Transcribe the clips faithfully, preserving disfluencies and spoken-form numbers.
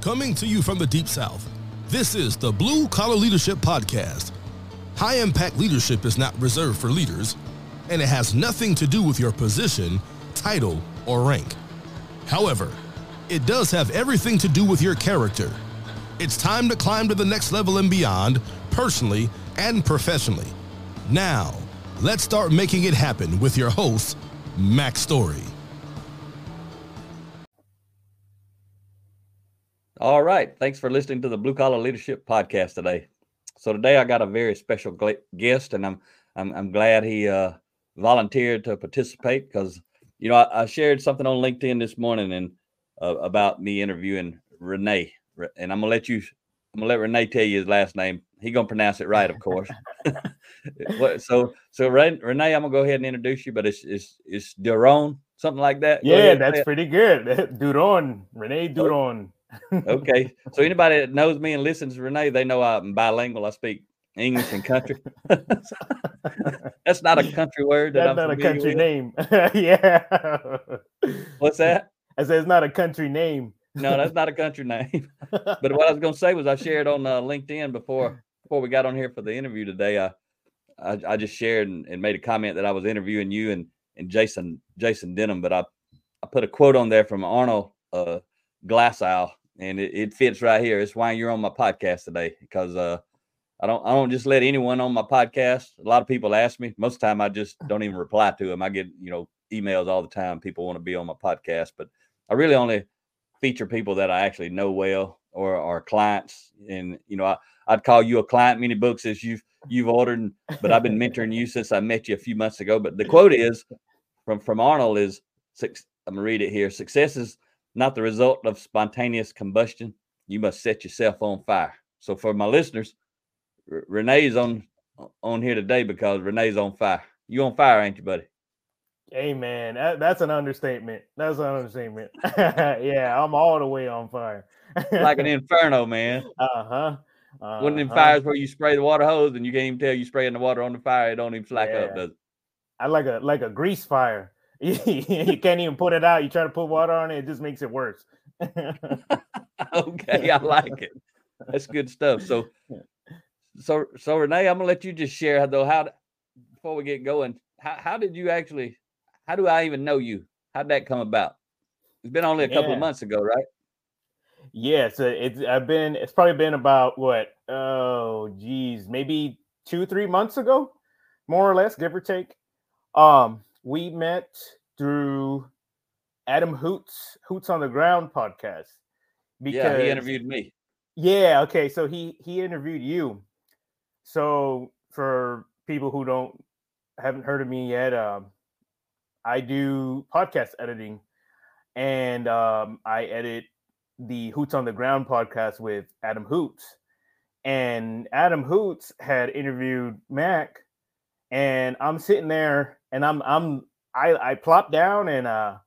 Coming to you from the Deep South, this is the Blue Collar Leadership Podcast. High-impact leadership is not reserved for leaders, and it has nothing to do with your position, title, or rank. However, it does have everything to do with your character. It's time to climb to the next level and beyond, personally and professionally. Now, let's start making it happen with your host, Mac Story. All right. Thanks for listening to the Blue Collar Leadership Podcast today. So today I got a very special guest, and I'm I'm, I'm glad he uh, volunteered to participate because, you know, I, I shared something on LinkedIn this morning and uh, about me interviewing Renee, and I'm gonna let you I'm gonna let Renee tell you his last name. He gonna pronounce it right, of course. so so Renee, I'm gonna go ahead and introduce you, but it's it's it's Duron, something like that. Yeah, that's pretty good. Duron, Renee Duron. Okay, so anybody that knows me and listens to Renee, they know I'm bilingual. I speak English and country. That's not a country word. That That's I'm not a country with. name. Yeah. What's that? I said it's not a country name. No, that's not a country name. But what I was going to say was I shared on uh, LinkedIn before before we got on here for the interview today. I I, I just shared and, and made a comment that I was interviewing you and and Jason Jason Denham, but I I put a quote on there from Arnold uh, Glasow. And it, it fits right here. It's why you're on my podcast today, because uh, I don't I don't just let anyone on my podcast. A lot of people ask me. Most of the time, I just don't even reply to them. I get you know emails all the time. People want to be on my podcast, but I really only feature people that I actually know well or are clients. And you know, I, I'd call you a client. Many books as you've you've ordered, but I've been mentoring you since I met you a few months ago. But the quote is from from Arnold is six. I'm gonna read it here. Success is not the result of spontaneous combustion. You must set yourself on fire. So for my listeners, R- Renee's on on here today because Renee's on fire. You on fire, ain't you, buddy? Hey, man, that, that's an understatement. That's an understatement. Yeah, I'm all the way on fire. Like an inferno, man. Uh-huh. uh-huh. One of them fires where you spray the water hose and you can't even tell you spraying the water on the fire. It don't even slack yeah. up, does it? I like a like a grease fire. You can't even put it out. You try to put water on it, it just makes it worse. Okay, I like it. That's good stuff. So, so, so Renee, I'm gonna let you just share though. How before we get going, how how did you actually? How do I even know you? How'd that come about? It's been only a couple Yeah. of months ago, right? Yeah, so it's I've been it's probably been about what oh geez, maybe two, three months ago, more or less, give or take. Um, we met through Adam Hoots, Hoots on the Ground podcast. Because, yeah, he interviewed me. Yeah, okay. So he he interviewed you. So for people who don't haven't heard of me yet, um, I do podcast editing, and um, I edit the Hoots on the Ground podcast with Adam Hoots. And Adam Hoots had interviewed Mac, and I'm sitting there and I'm I'm I, I plop down and uh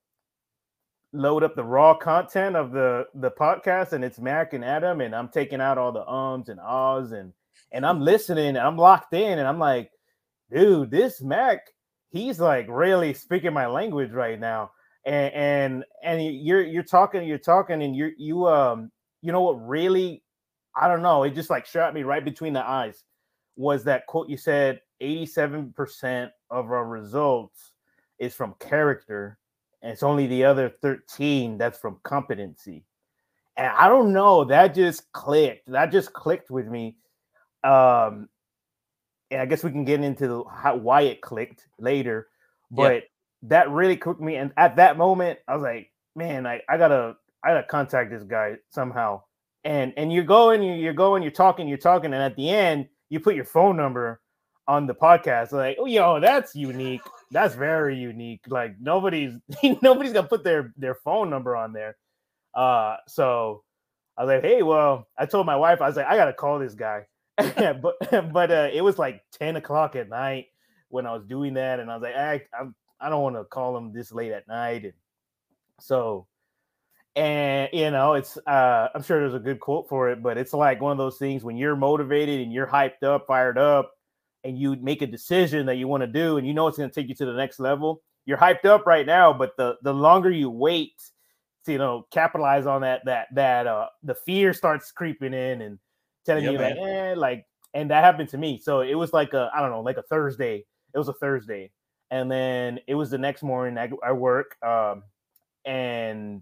load up the raw content of the the podcast, and it's Mac and Adam, and I'm taking out all the ums and ahs, and and I'm listening and I'm locked in, and I'm like, dude, this Mac, he's like really speaking my language right now. And and and you're you're talking, you're talking, and you you um you know what really, I don't know, it just like shot me right between the eyes was that quote you said, eighty-seven percent of our results is from character, and it's only the other thirteen that's from competency. And I don't know, that just clicked. That just clicked with me. Um, and I guess we can get into the, how, why it clicked later. But yeah. That really clicked me. And at that moment, I was like, man, I, I gotta I gotta contact this guy somehow. And and you're going, you're going, you're talking, you're talking, and at the end, you put your phone number on the podcast. Like, oh, yo, that's unique. That's very unique. Like nobody's nobody's gonna put their their phone number on there. Uh, so I was like, hey, well, I told my wife, I was like, I gotta call this guy. but but uh, it was like ten o'clock at night when I was doing that, and I was like, I I, I don't want to call him this late at night, and so. And, you know, it's, uh, I'm sure there's a good quote for it, but it's like one of those things when you're motivated and you're hyped up, fired up, and you make a decision that you want to do, and you know it's going to take you to the next level. You're hyped up right now, but the, the longer you wait to, you know, capitalize on that that that uh the fear starts creeping in and telling Yeah, you man. like, eh, like, and that happened to me. So it was like a, I don't know, like a Thursday. It was a Thursday, and then it was the next morning. I, I work, um, and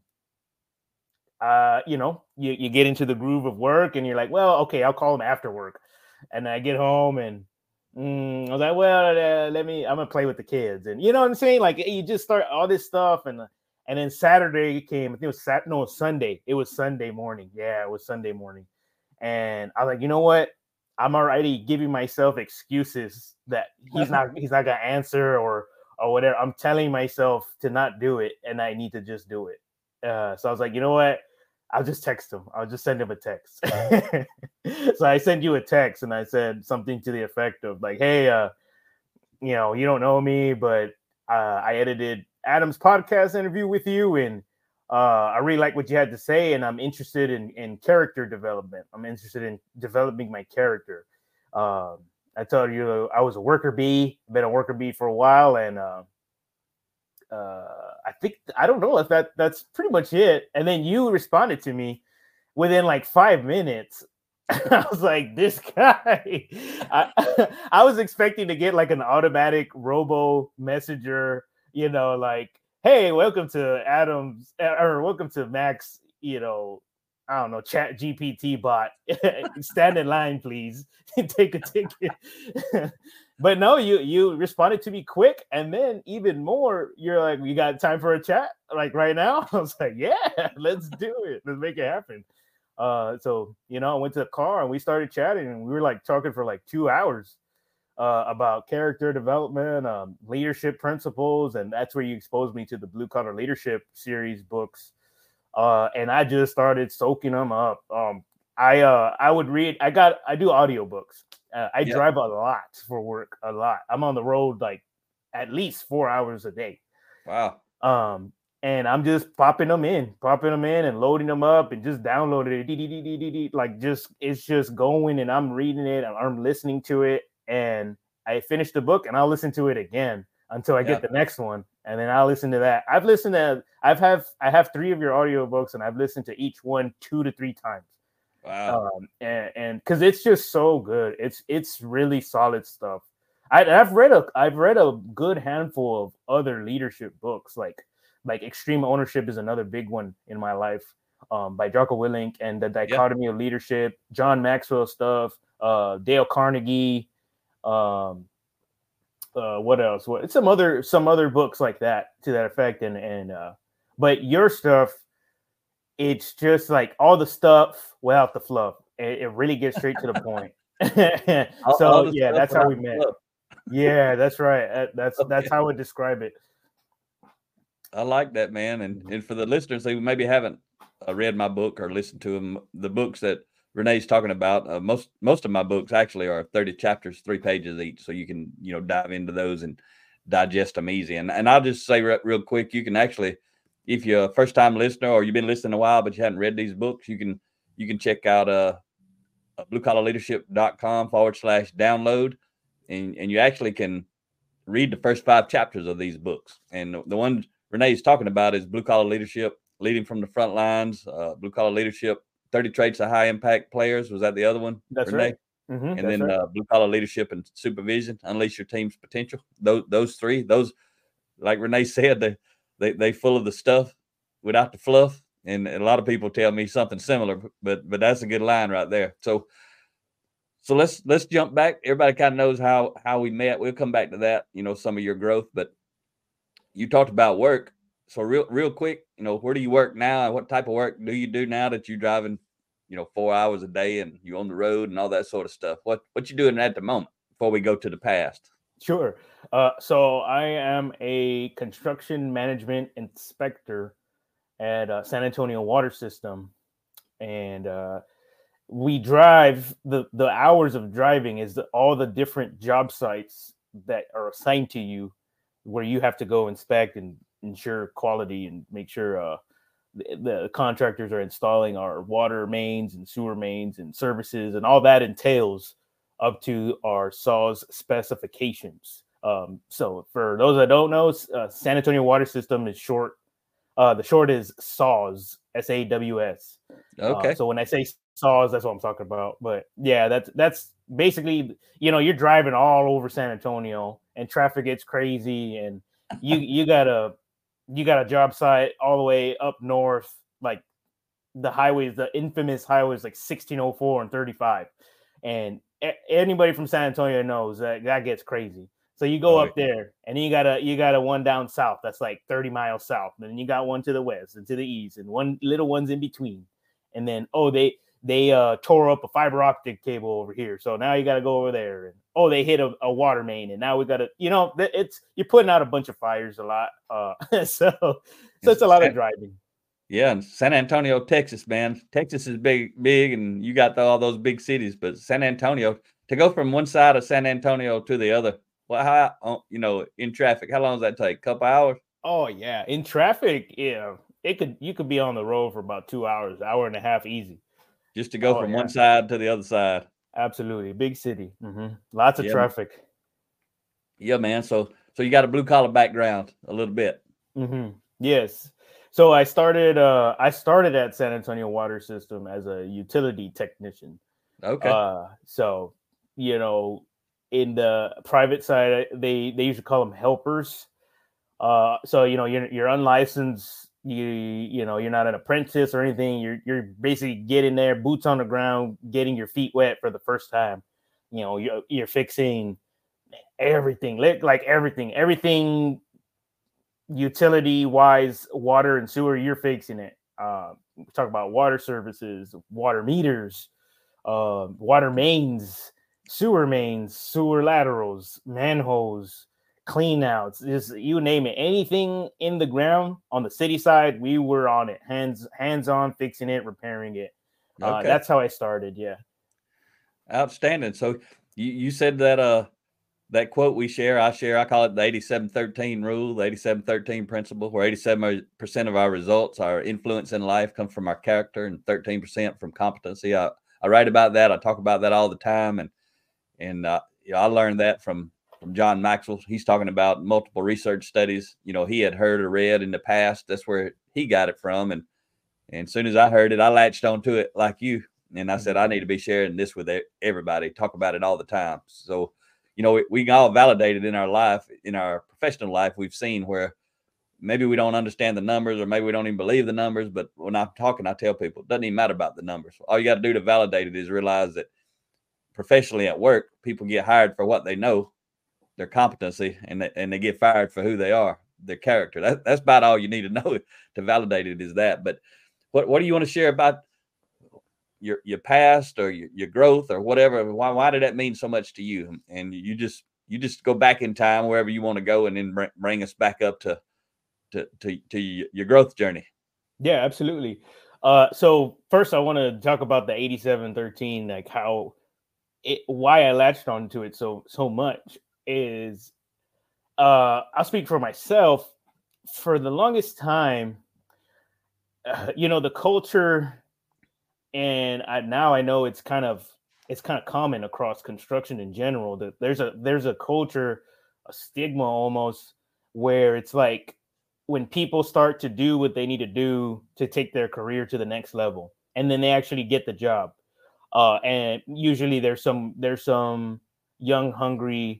uh, you know, you you get into the groove of work, and you're like, well, okay, I'll call him after work, and I get home and. Mm, I was like, well, uh, let me. I'm gonna play with the kids, and you know what I'm saying. Like, you just start all this stuff, and and then Saturday came. I think it was Sat. No, it was Sunday. It was Sunday morning. Yeah, it was Sunday morning, and I was like, you know what? I'm already giving myself excuses that he's not. He's not gonna answer or or whatever. I'm telling myself to not do it, and I need to just do it. Uh, so I was like, you know what? I'll just text him. I'll just send him a text. So I sent you a text and I said something to the effect of like, hey, uh, you know, you don't know me, but uh, I edited Adam's podcast interview with you. And uh, I really like what you had to say. And I'm interested in, in character development. I'm interested in developing my character. Um, I told you I was a worker bee, been a worker bee for a while. And uh, uh, I think, I don't know if that that's pretty much it. And then you responded to me within like five minutes. I was like, this guy, I, I was expecting to get like an automatic robo messenger, you know, like, hey, welcome to Adam's or welcome to Max, you know, I don't know, Chat G P T bot. Stand in line, please. Take a ticket. But no, you you responded to me quick, and then even more, you're like, "You got time for a chat? Like right now?" I was like, "Yeah, let's do it. Let's make it happen." Uh, so you know, I went to the car and we started chatting, and we were like talking for like two hours uh, about character development, um, leadership principles, and that's where you exposed me to the Blue Collar Leadership series books. Uh, and I just started soaking them up. Um, I uh, I would read. I got. I do audiobooks. Uh, I Yep. drive a lot for work. A lot. I'm on the road like at least four hours a day. Wow. Um, and I'm just popping them in, popping them in, and loading them up, and just downloading it. Dee, dee, dee, dee, dee, dee. Like just it's just going, and I'm reading it, and I'm listening to it, and I finish the book, and I'll listen to it again until I Yeah. get the next one, and then I'll listen to that. I've listened to. I've have I have three of your audiobooks, and I've listened to each one two to three times. Wow. Um, and and because it's just so good, it's it's really solid stuff. I, I've read a I've read a good handful of other leadership books, like like Extreme Ownership is another big one in my life, um, by Jocko Willink, and The Dichotomy of Leadership, John Maxwell stuff, uh, Dale Carnegie, um, uh, what else? What some other some other books like that to that effect, and and uh, but your stuff. It's just like all the stuff without the fluff. It, it really gets straight to the point. All- So all the yeah, stuff that's how we without the met. fluff. Yeah, that's right. That- That's that's Okay. how I would describe it. I like that, man. And and for the listeners who maybe haven't uh, read my book or listened to them, the books that Renee's talking about, uh, most most of my books actually are thirty chapters, three pages each, so you can you know dive into those and digest them easy. And and I'll just say re- real quick, you can actually, if you're a first time listener or you've been listening a while but you hadn't read these books, you can you can check out uh, blue collar leadership dot com forward slash download, and and you actually can read the first five chapters of these books. And the, the one Renee's talking about is Blue Collar Leadership, Leading from the Front Lines, uh, Blue Collar Leadership, thirty Traits of High Impact Players. Was that the other one, That's Renee? right. Mm-hmm, And that's then right. uh, Blue Collar Leadership and Supervision, Unleash Your Team's Potential. Those those three, those, like Renee said, they they they full of the stuff without the fluff. And a lot of people tell me something similar, but but that's a good line right there. So so let's let's jump back. Everybody kind of knows how how we met. We'll come back to that, you know, some of your growth, but you talked about work. So real real quick, you know, where do you work now and what type of work do you do now that you're driving, you know, four hours a day and you on the road and all that sort of stuff? What what you doing at the moment before we go to the past? Sure. Uh, so I am a construction management inspector at uh, San Antonio Water System, and uh, we drive the the hours of driving is the, all the different job sites that are assigned to you, where you have to go inspect and ensure quality and make sure uh, the, the contractors are installing our water mains and sewer mains and services, and all that entails up to our S A W's specifications. Um, so for those that don't know, uh, San Antonio Water System is short Uh, the short is SAWS, S A W S. Okay. Uh, so when I say SAWS, that's what I'm talking about. But yeah, that's that's basically, you know, you're driving all over San Antonio and traffic gets crazy, and you you got a you got a job site all the way up north, like the highways, the infamous highways like sixteen oh four and thirty-five. And a- anybody from San Antonio knows that that gets crazy. So you go Oh, up there, and then you got a you got a one down south that's like thirty miles south, and then you got one to the west and to the east, and one little ones in between. And then oh, they they uh, tore up a fiber optic cable over here, so now you got to go over there. And oh, they hit a, a water main, and now we got to, you know, it's you're putting out a bunch of fires a lot. Uh, so so it's a lot of driving. Yeah, and San Antonio, Texas, man. Texas is big, big, and you got all those big cities. But San Antonio, to go from one side of San Antonio to the other, well, how, you know, in traffic, how long does that take? A couple hours? Oh yeah, in traffic, yeah, it could you could be on the road for about two hours, hour and a half, easy. Just to go oh, from yeah. one side to the other side. Absolutely, big city, mm-hmm. Lots of yeah. traffic. Yeah, man. So, so you got a blue collar background a little bit. Mm-hmm. Yes. So I started. Uh, I started at San Antonio Water System as a utility technician. Okay. Uh, so you know, in the private side, they they usually call them helpers. Uh, so you know, you're you're unlicensed. You you know, you're not an apprentice or anything. You're you're basically getting there, boots on the ground, getting your feet wet for the first time. You know, you're you're fixing everything, like everything, everything. Utility wise, water and sewer, you're fixing it. Uh, we talk about water services, water meters, uh, water mains, sewer mains, sewer laterals, manholes, clean outs, just you name it. Anything in the ground on the city side, we were on it, hands hands on, fixing it, repairing it. Uh, okay. That's how I started. Yeah. Outstanding. So you, you said that uh that quote we share, I share, I call it the eighty-seven thirteen rule, the eighty-seven thirteen principle, where eighty-seven percent of our results, our influence in life, come from our character, and thirteen percent from competency. I, I write about that. I talk about that all the time. And, and, uh, you know, I learned that from, from John Maxwell. He's talking about multiple research studies, you know, he had heard or read in the past. That's where he got it from. And, and as soon as I heard it, I latched onto it like you. And I said, I need to be sharing this with everybody, talk about it all the time. So, you know, we, we can all validate it in our life, in our professional life. We've seen where maybe we don't understand the numbers, or maybe we don't even believe the numbers. But when I'm talking, I tell people it doesn't even matter about the numbers. All you got to do to validate it is realize that professionally at work, people get hired for what they know, their competency, and they, and they get fired for who they are, their character. That, that's about all you need to know to validate it, is that. But what, what do you want to share about your your past or your, your growth or whatever? Why why did that mean so much to you? And you just you just go back in time wherever you want to go, and then bring, bring us back up to to to, to your growth journey. Yeah, absolutely. Uh, so first, I want to talk about the eighty-seven thirteen, like how it, why I latched onto it so so much is, uh, I'll speak for myself. For the longest time, uh, you know, the culture. And I, now I know it's kind of it's kind of common across construction in general that there's a there's a culture, a stigma almost, where it's like when people start to do what they need to do to take their career to the next level, and then they actually get the job. Uh, and usually there's some there's some young hungry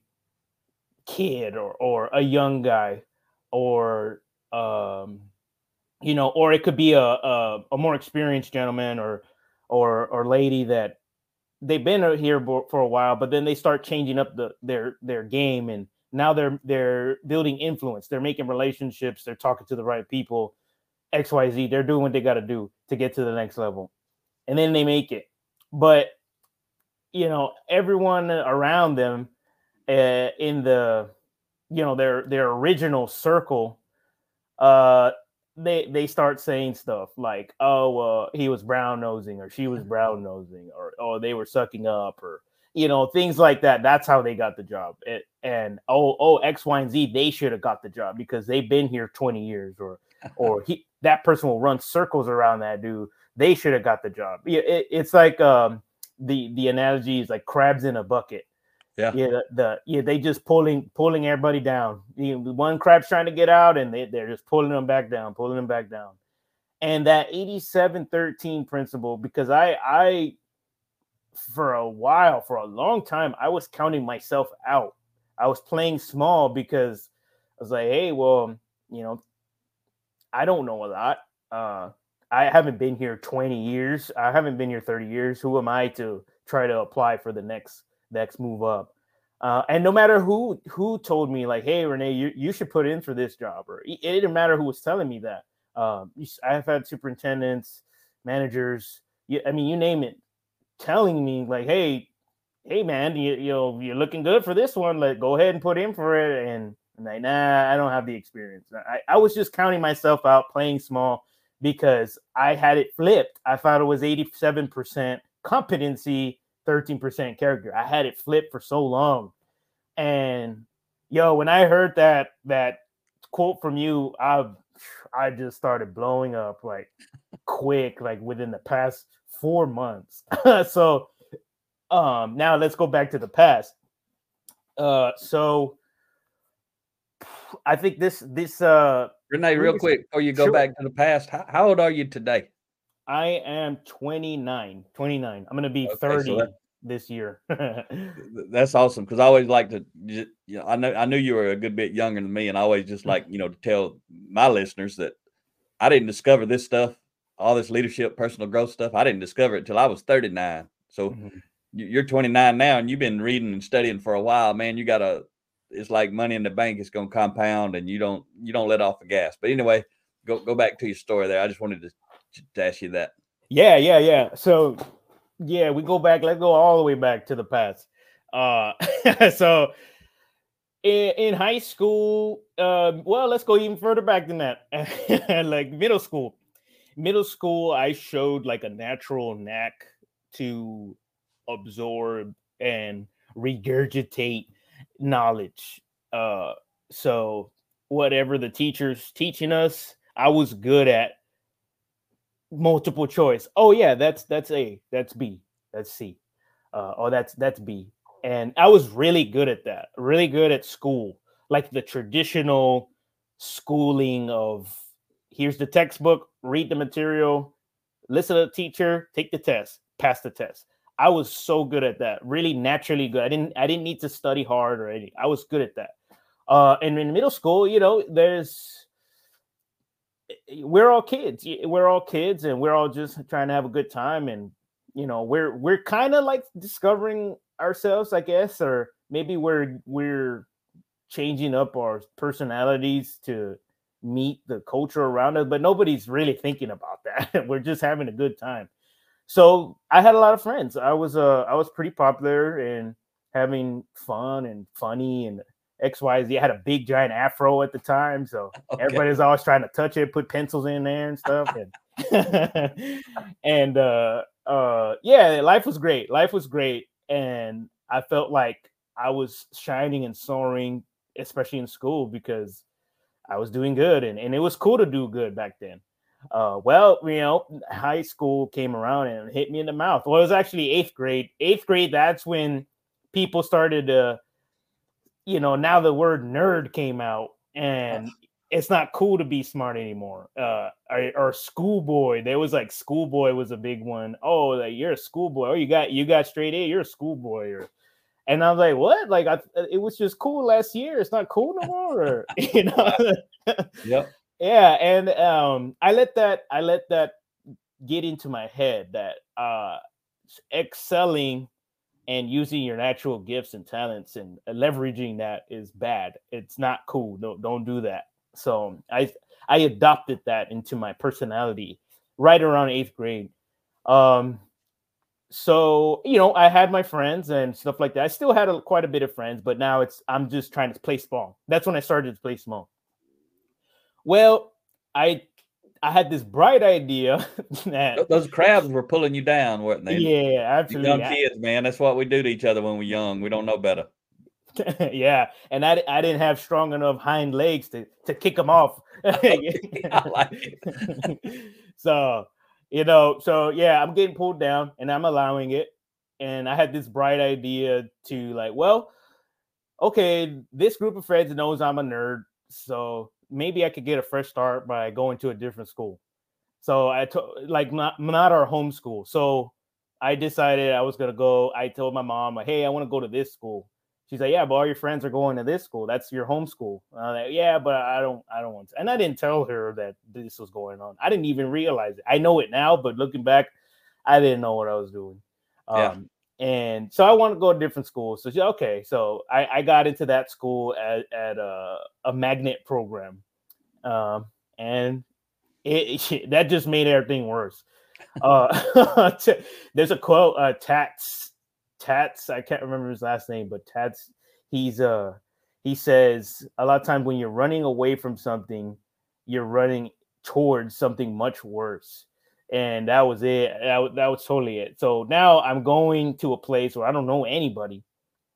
kid or or a young guy, or um, you know, or it could be a a, a more experienced gentleman or or or lady that they've been here for a while, but then they start changing up the their their game, and now they're they're building influence, they're making relationships, they're talking to the right people, X Y Z, they're doing what they got to do to get to the next level, and then they make it. But you know, everyone around them uh, in the you know their their original circle, uh they they start saying stuff like, oh, uh, he was brown nosing, or she was brown nosing, or oh, they were sucking up, or you know, things like that. That's how they got the job. It, and oh oh X, Y, and Z, they should have got the job because they've been here twenty years, or or he that person will run circles around that dude. They should have got the job. It, it, it's like um the the analogy is like crabs in a bucket. Yeah. Yeah. The, the yeah, they just pulling pulling everybody down. You know, one crab's trying to get out, and they, they're just pulling them back down, pulling them back down. And that eighty-seven thirteen principle, because I I for a while, for a long time, I was counting myself out. I was playing small because I was like, hey, well, you know, I don't know a lot. Uh, I haven't been here twenty years. I haven't been here thirty years. Who am I to try to apply for the next next move up? Uh, and no matter who who told me, like, hey, Renee, you, you should put in for this job, or it didn't matter who was telling me that. Um, I've had superintendents, managers, you, I mean, you name it, telling me like, hey, hey, man, you, you know, you're looking good for this one. Like, go ahead and put in for it. And I'm like, nah, I don't have the experience. I, I was just counting myself out, playing small, because I had it flipped. I thought it was eighty-seven percent competency, thirteen percent character. I had it flipped for so long. And yo, when I heard that that quote from you, I I just started blowing up like quick, like within the past four months. So um now let's go back to the past. Uh so I think this this uh Renee, real quick before you go sure. back to the past, how, how old are you today? I am twenty-nine. twenty-nine. I'm gonna be Okay, thirty so that, this year. That's awesome, because I always like to, you know, I know I knew you were a good bit younger than me, and I always just like, you know, to tell my listeners that I didn't discover this stuff, all this leadership, personal growth stuff. I didn't discover it until I was thirty-nine. So mm-hmm. You're twenty-nine now, and you've been reading and studying for a while, man. You got to, it's like money in the bank. It's going to compound, and you don't, you don't let off the gas. But anyway, go, go back to your story there. I just wanted to, to ask you that. Yeah, yeah, yeah. So yeah, we go back, let's go all the way back to the past. Uh, so in, in high school, uh, well, let's go even further back than that. Like middle school, middle school, I showed like a natural knack to absorb and regurgitate knowledge. Uh, so whatever the teacher's teaching us, I was good at. Multiple choice. Oh yeah, that's that's A, that's B, that's C. Uh, oh, that's that's B. And I was really good at that. Really good at school, like the traditional schooling of here's the textbook, read the material, listen to the teacher, take the test, pass the test. I was so good at that. Really naturally good. I didn't I didn't need to study hard or anything. I was good at that. Uh, and in middle school, you know, there's we're all kids. We're all kids, and we're all just trying to have a good time. And you know, we're we're kind of like discovering ourselves, I guess, or maybe we're we're changing up our personalities to meet the culture around us. But nobody's really thinking about that. We're just having a good time. So I had a lot of friends. I was uh I was pretty popular and having fun and funny and X Y Z. I had a big giant afro at the time, so okay. Everybody was always trying to touch it, put pencils in there and stuff. And, and uh, uh, yeah, life was great. Life was great, and I felt like I was shining and soaring, especially in school, because I was doing good, and, and it was cool to do good back then. Uh, well, you know, high school came around and hit me in the mouth. Well, it was actually eighth grade. Eighth grade, that's when people started to, you know, now the word nerd came out, and it's not cool to be smart anymore. Uh, or, or schoolboy. There was like schoolboy was a big one. Oh, like you're a schoolboy. Oh, you got you got straight A. You're a schoolboy. Or, and I was like, what? Like I, it was just cool last year. It's not cool no more. Or, you know. Yep. Yeah, and um, I let that I let that get into my head that uh, excelling and using your natural gifts and talents and leveraging that is bad. It's not cool. Don't don't do that. So I I adopted that into my personality right around eighth grade. Um, so you know, I had my friends and stuff like that. I still had a, quite a bit of friends, but now it's I'm just trying to play small. That's when I started to play small. Well, I I had this bright idea that those crabs were pulling you down, weren't they? Yeah, absolutely. Young kids, man, that's what we do to each other when we're young. We don't know better. Yeah, and I, I didn't have strong enough hind legs to, to kick them off. I like it. So, you know, so yeah, I'm getting pulled down, and I'm allowing it. and I had this bright idea to like, well, okay, this group of friends knows I'm a nerd, so maybe I could get a fresh start by going to a different school. So I told, like, not not our home school. So I decided I was gonna go. I told my mom, like, hey, I want to go to this school. She's like, yeah, but all your friends are going to this school. That's your home school. And I'm like, yeah, but I don't, I don't want to. And I didn't tell her that this was going on. I didn't even realize it. I know it now, but looking back, I didn't know what I was doing. Yeah. Um, and so I want to go to a different school. So she, okay, so I, I got into that school at, at a, a magnet program, um, and it, it that just made everything worse. Uh, there's a quote, uh, Tats. Tats, I can't remember his last name, but Tats, he's uh he says a lot of times when you're running away from something, you're running towards something much worse. And that was it. That, that was totally it. So now I'm going to a place where I don't know anybody.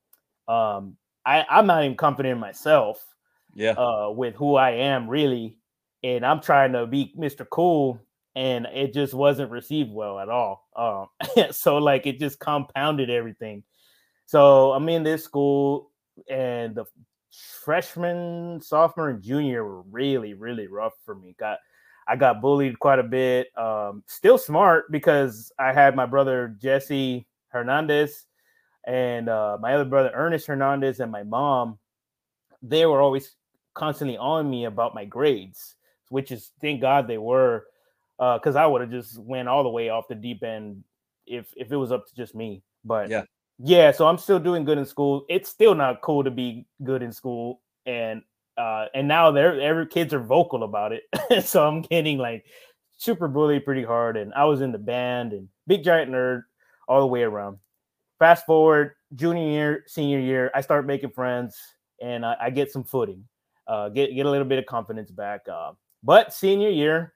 Um, I, I'm not even confident in myself, yeah, uh, with who I am really. And I'm trying to be Mister Cool. And it just wasn't received well at all. Um, so like it just compounded everything. So I'm in this school, and the freshman, sophomore, and junior were really, really rough for me. Got I got bullied quite a bit. Um, still smart because I had my brother Jesse Hernandez and uh, my other brother Ernest Hernandez and my mom. They were always constantly on me about my grades, which is thank God they were. Because uh, I would have just went all the way off the deep end if if it was up to just me. But yeah, yeah. So I'm still doing good in school. It's still not cool to be good in school, and uh, and now they're every kids are vocal about it. So I'm getting like super bullied pretty hard. And I was in the band and big giant nerd all the way around. Fast forward junior year, senior year, I start making friends and I, I get some footing, uh, get get a little bit of confidence back. Uh, but senior year.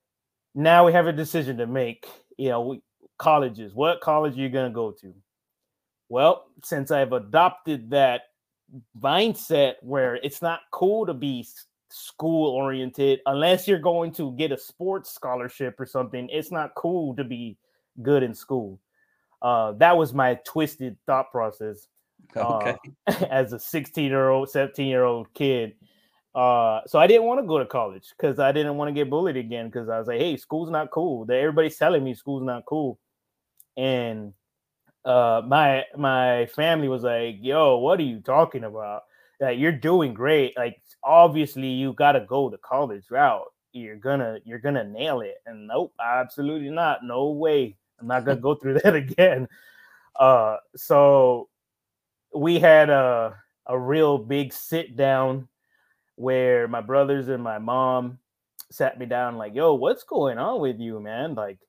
Now we have a decision to make, you know, we, colleges. What college are you going to go to? Well, since I've adopted that mindset where it's not cool to be school oriented, unless you're going to get a sports scholarship or something, it's not cool to be good in school. Uh, that was my twisted thought process. okay. Uh, as a sixteen year old, seventeen year old kid. Uh, so I didn't want to go to college because I didn't want to get bullied again because I was like, hey, school's not cool. Everybody's telling me school's not cool. And uh, my my family was like, yo, what are you talking about? That you're doing great. Like, obviously you got to go the college route. You're gonna you're gonna nail it. And nope, absolutely not. No way. I'm not gonna go through that again. Uh, so we had a a real big sit down where my brothers and my mom sat me down like, yo, what's going on with you, man? Like,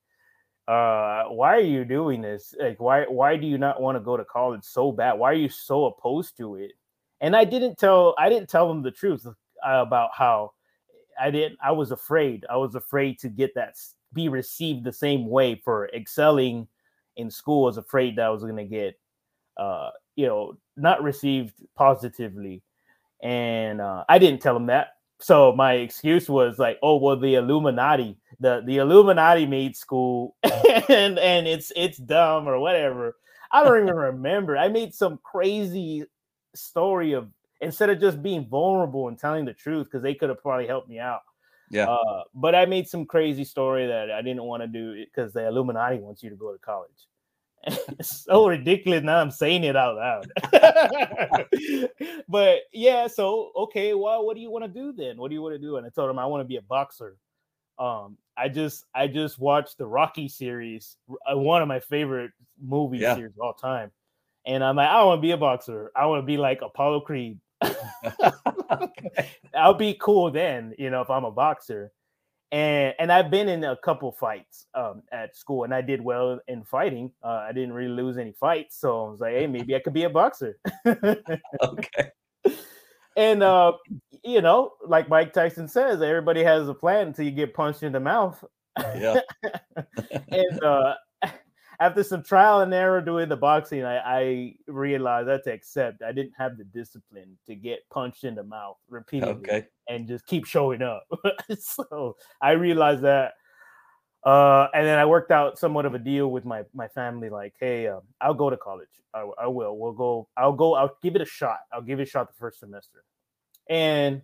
uh, why are you doing this? Like, why, why do you not want to go to college so bad? Why are you so opposed to it? And I didn't tell, I didn't tell them the truth about how I didn't, I was afraid. I was afraid to get that, be received the same way for excelling in school. I was afraid that I was going to get, uh, you know, not received positively. And uh, I didn't tell him that. So my excuse was like, oh, well, the Illuminati, the, the Illuminati made school and, and it's, it's dumb or whatever. I don't even remember. I made some crazy story of, instead of just being vulnerable and telling the truth, because they could have probably helped me out. Yeah. Uh, but I made some crazy story that I didn't want to do because the Illuminati wants you to go to college. It's so ridiculous now I'm saying it out loud. But yeah, so okay, well, what do you want to do then? What do you want to do? And I told him I want to be a boxer. Um, I just I just watched the Rocky series, one of my favorite movie yeah. series of all time. And I'm like, I want to be a boxer. I want to be like Apollo Creed. I'll be cool then, you know, if I'm a boxer. And and I've been in a couple fights um, at school, and I did well in fighting. Uh, I didn't really lose any fights, so I was like, hey, maybe I could be a boxer. Okay. And uh, you know, like Mike Tyson says, everybody has a plan until you get punched in the mouth. Yeah. And uh, after some trial and error doing the boxing, I, I realized I had to accept I didn't have the discipline to get punched in the mouth repeatedly. Okay. And just keep showing up. So I realized that Uh, and then I worked out somewhat of a deal with my my family, like, hey, um, I'll go to college. I, I will. We'll go. I'll go. I'll give it a shot. I'll give it a shot the first semester. And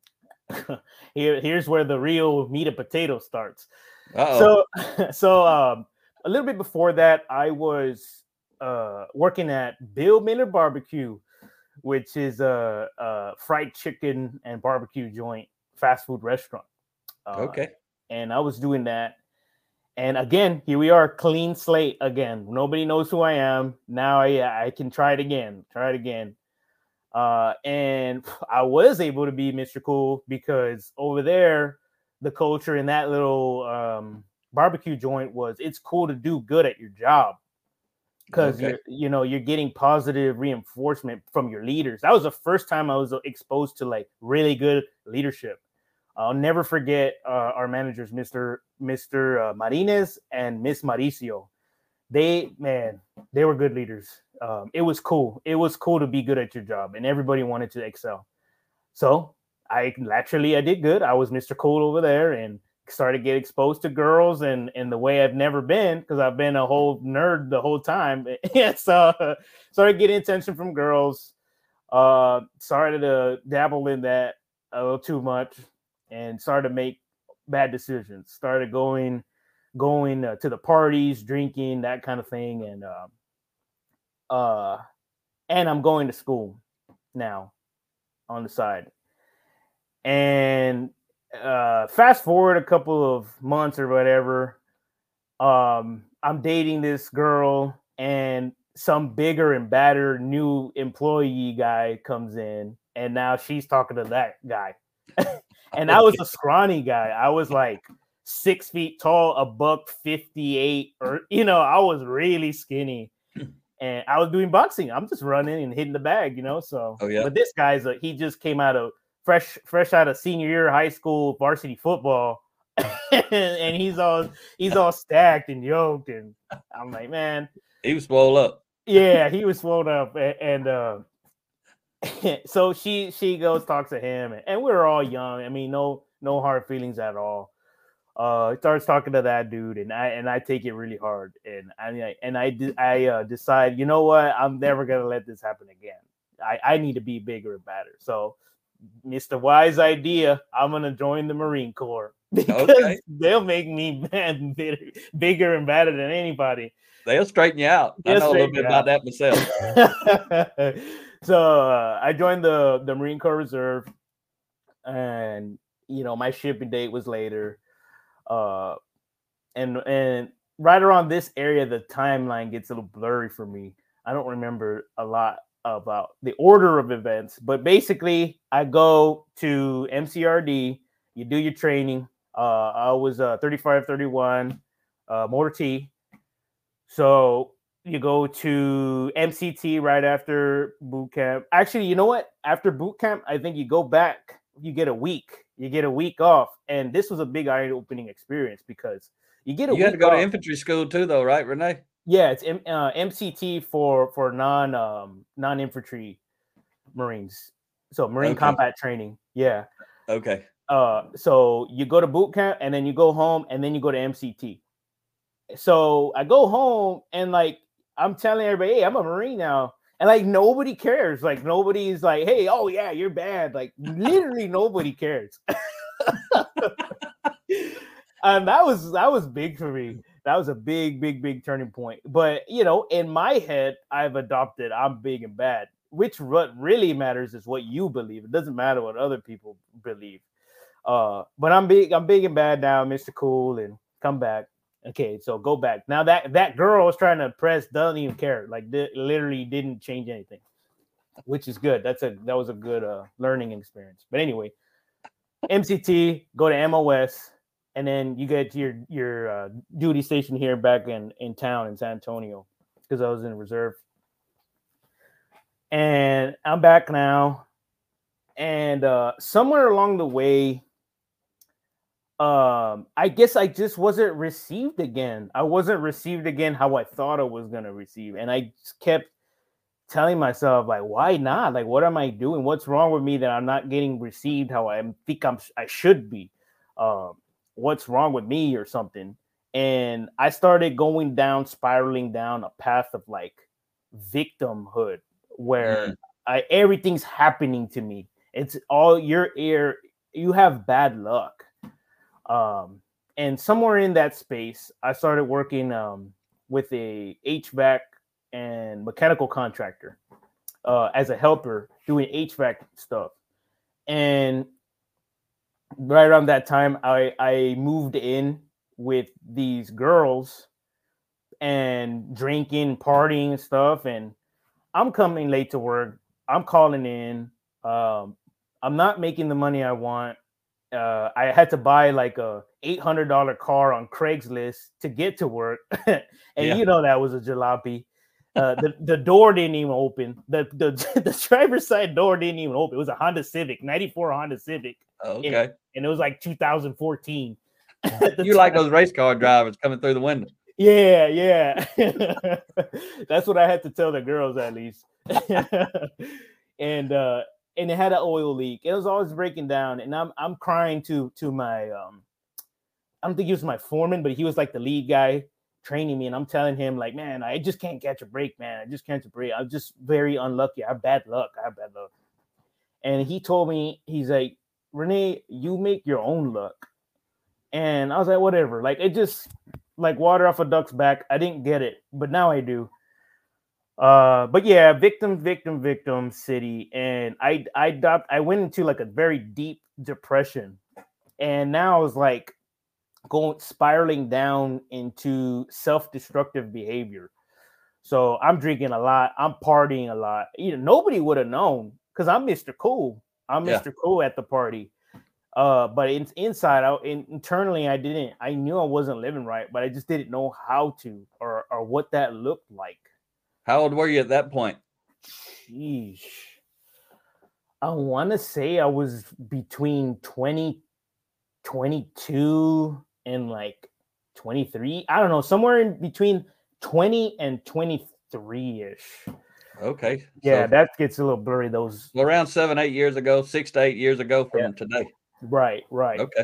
here, here's where the real meat and potato starts. Uh-oh. So, so um, a little bit before that, I was uh, working at Bill Miller Barbecue, which is a, a fried chicken and barbecue joint fast food restaurant. Uh, okay. And I was doing that. And again, here we are, clean slate again. Nobody knows who I am. Now I, I can try it again, try it again. Uh, and I was able to be Mister Cool because over there, the culture in that little um, barbecue joint was it's cool to do good at your job because okay. you're, you know, you're getting positive reinforcement from your leaders. That was the first time I was exposed to like really good leadership. I'll never forget uh, our managers, Mister Mister Uh, Martinez and Miss Mauricio. They, man, they were good leaders. Um, it was cool. It was cool to be good at your job, and everybody wanted to excel. So I naturally, I did good. I was Mister Cool over there and started to get exposed to girls and in the way I've never been because I've been a whole nerd the whole time. Yeah, so uh, started getting attention from girls. Uh, started to dabble in that a little too much. And started to make bad decisions. Started going, going uh, to the parties, drinking, that kind of thing, and uh, uh, and I'm going to school now on the side. And uh, fast forward a couple of months or whatever, um, I'm dating this girl, and some bigger and badder new employee guy comes in, and now she's talking to that guy. And I was a scrawny guy. I was like six feet tall, a buck fifty-eight, or you know, I was really skinny, and I was doing boxing. I'm just running and hitting the bag, you know. So, oh, yeah. But this guy's a, he just came out of fresh, fresh out of senior year of high school varsity football, and he's all he's all stacked and yoked, and I'm like, man, he was swole up. Yeah, he was swole up, and. and uh, so she she goes talks to him, and, and we're all young. I mean, no no hard feelings at all. Uh, starts talking to that dude, and I and I take it really hard, and I and I I uh, decide, you know what, I'm never gonna let this happen again. I I need to be bigger and better. So, Mister Wise idea, I'm gonna join the Marine Corps because okay. they'll make me man, bigger, bigger and better than anybody. They'll straighten you out. They'll I know a little bit about that myself. So uh, I joined the, the Marine Corps Reserve, and you know my shipping date was later, uh, and and right around this area, the timeline gets a little blurry for me. I don't remember a lot about the order of events, but basically, I go to M C R D. You do your training. Uh, I was uh, thirty-five thirty-one uh, Motor T. So you go to M C T right after boot camp. Actually, you know what? After boot camp, I think you go back. You get a week. You get a week off, and this was a big eye-opening experience because you get a. You week had to go off. to infantry school too, though, right, Renee? Yeah, it's uh, M C T for for non um, non infantry Marines. So Marine okay. combat training. Yeah. Okay. Uh, so you go to boot camp, and then you go home, and then you go to M C T. So I go home, and like I'm telling everybody, hey, I'm a Marine now. And like nobody cares. Like nobody's like, hey, oh yeah, you're bad. Like literally nobody cares. And that was that was big for me. That was a big, big, big turning point. But you know, in my head, I've adopted I'm big and bad, which what really matters is what you believe. It doesn't matter what other people believe. Uh, but I'm big, I'm big and bad now, Mister Cool, and come back. Okay, so go back. Now that that girl was trying to press doesn't even care. Like di- literally didn't change anything, which is good. That's a that was a good uh, learning experience. But anyway, M C T, go to M O S, and then you get to your your uh, duty station here back in, in town in San Antonio because I was in reserve. And I'm back now, and uh, somewhere along the way, um I guess I just wasn't received again. I wasn't received again how I thought I was gonna receive, and I just kept telling myself like, why not? Like, what am I doing? What's wrong with me that I'm not getting received how I think I'm I should be? Um, what's wrong with me or something? And I started going down, spiraling down a path of like victimhood where Mm. I everything's happening to me. It's all your ear. You have bad luck. Um, and somewhere in that space, I started working um, with a H V A C and mechanical contractor uh, as a helper doing H V A C stuff. And right around that time, I, I moved in with these girls and drinking, partying and stuff. And I'm coming late to work. I'm calling in. Um, I'm not making the money I want. Uh, I had to buy like a eight hundred dollars car on Craigslist to get to work. And Yeah. you know, that was a jalopy. Uh, the, the door didn't even open. The, the, the driver's side door didn't even open. It was a Honda Civic, ninety-four Honda Civic. Okay. And, and it was like two thousand fourteen. You like those race car drivers coming through the window. Yeah, yeah. That's what I had to tell the girls at least. and uh and it had an oil leak. It was always breaking down, and I'm I'm crying to to my um I don't think he was my foreman, but he was like the lead guy training me, and I'm telling him like, man, I just can't catch a break, man. I just can't catch a break. I'm just very unlucky. I have bad luck. I have bad luck. And he told me, he's like, Renee, you make your own luck. And I was like, whatever. Like, it just like water off a duck's back. I didn't get it, but now I do. Uh, but yeah, victim, victim, victim city. And I, I, adopt, I went into like a very deep depression, and now I was like going spiraling down into self-destructive behavior. So I'm drinking a lot. I'm partying a lot. You know, nobody would have known because I'm Mister Cool. I'm Yeah. Mister Cool at the party. Uh, but in, inside out, in, internally, I didn't. I knew I wasn't living right, but I just didn't know how to or or what that looked like. How old were you at that point? Sheesh. I want to say I was between twenty, twenty-two and like twenty-three. I don't know, somewhere in between twenty and twenty-three-ish. Okay. Yeah, So that gets a little blurry. Those around seven, eight years ago, six to eight years ago from Yeah. today. right, right. Okay.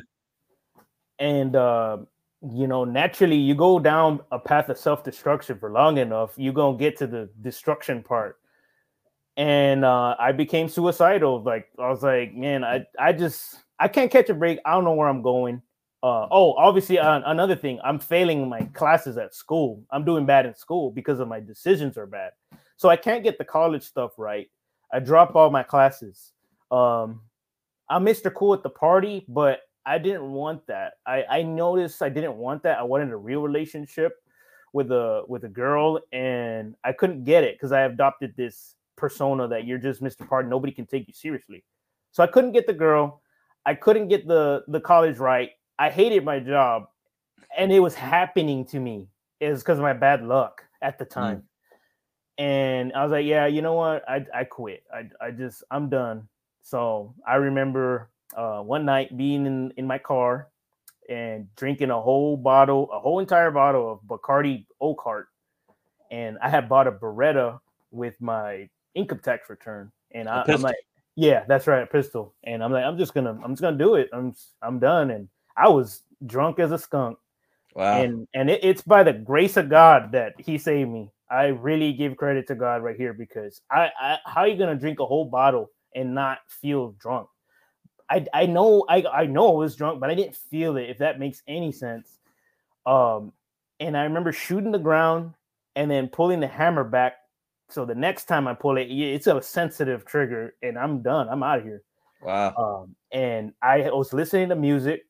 And uh, you know, naturally, you go down a path of self-destruction for long enough, you're gonna get to the destruction part. And uh, I became suicidal. Like I was like, man, I, I just I can't catch a break. I don't know where I'm going. Uh, oh, obviously, uh, another thing, I'm failing my classes at school. I'm doing bad in school because of my decisions are bad. So I can't get the college stuff right. I drop all my classes. Um, I'm Mister Cool at the party, but I didn't want that. I, I noticed I didn't want that. I wanted a real relationship with a with a girl, and I couldn't get it because I adopted this persona that you're just Mister Party. Nobody can take you seriously. So I couldn't get the girl. I couldn't get the the college right. I hated my job, and it was happening to me. It was because of my bad luck at the time. Mm. And I was like, yeah, you know what? I I quit. I I just I'm done. So I remember uh, one night being in, in my car and drinking a whole bottle, a whole entire bottle of Bacardi Oak Heart. And I had bought a Beretta with my income tax return. And I, I'm like, yeah, that's right, a pistol. And I'm like, I'm just gonna, I'm just gonna do it. I'm, I'm done. And I was drunk as a skunk. Wow. And and it, it's by the grace of God that He saved me. I really give credit to God right here, because I, I how are you gonna drink a whole bottle and not feel drunk? I I know I I know I was drunk, but I didn't feel it, if that makes any sense. Um, and I remember shooting the ground and then pulling the hammer back. So the next time I pull it, it's a sensitive trigger, and I'm done. I'm out of here. Wow. Um, and I was listening to music,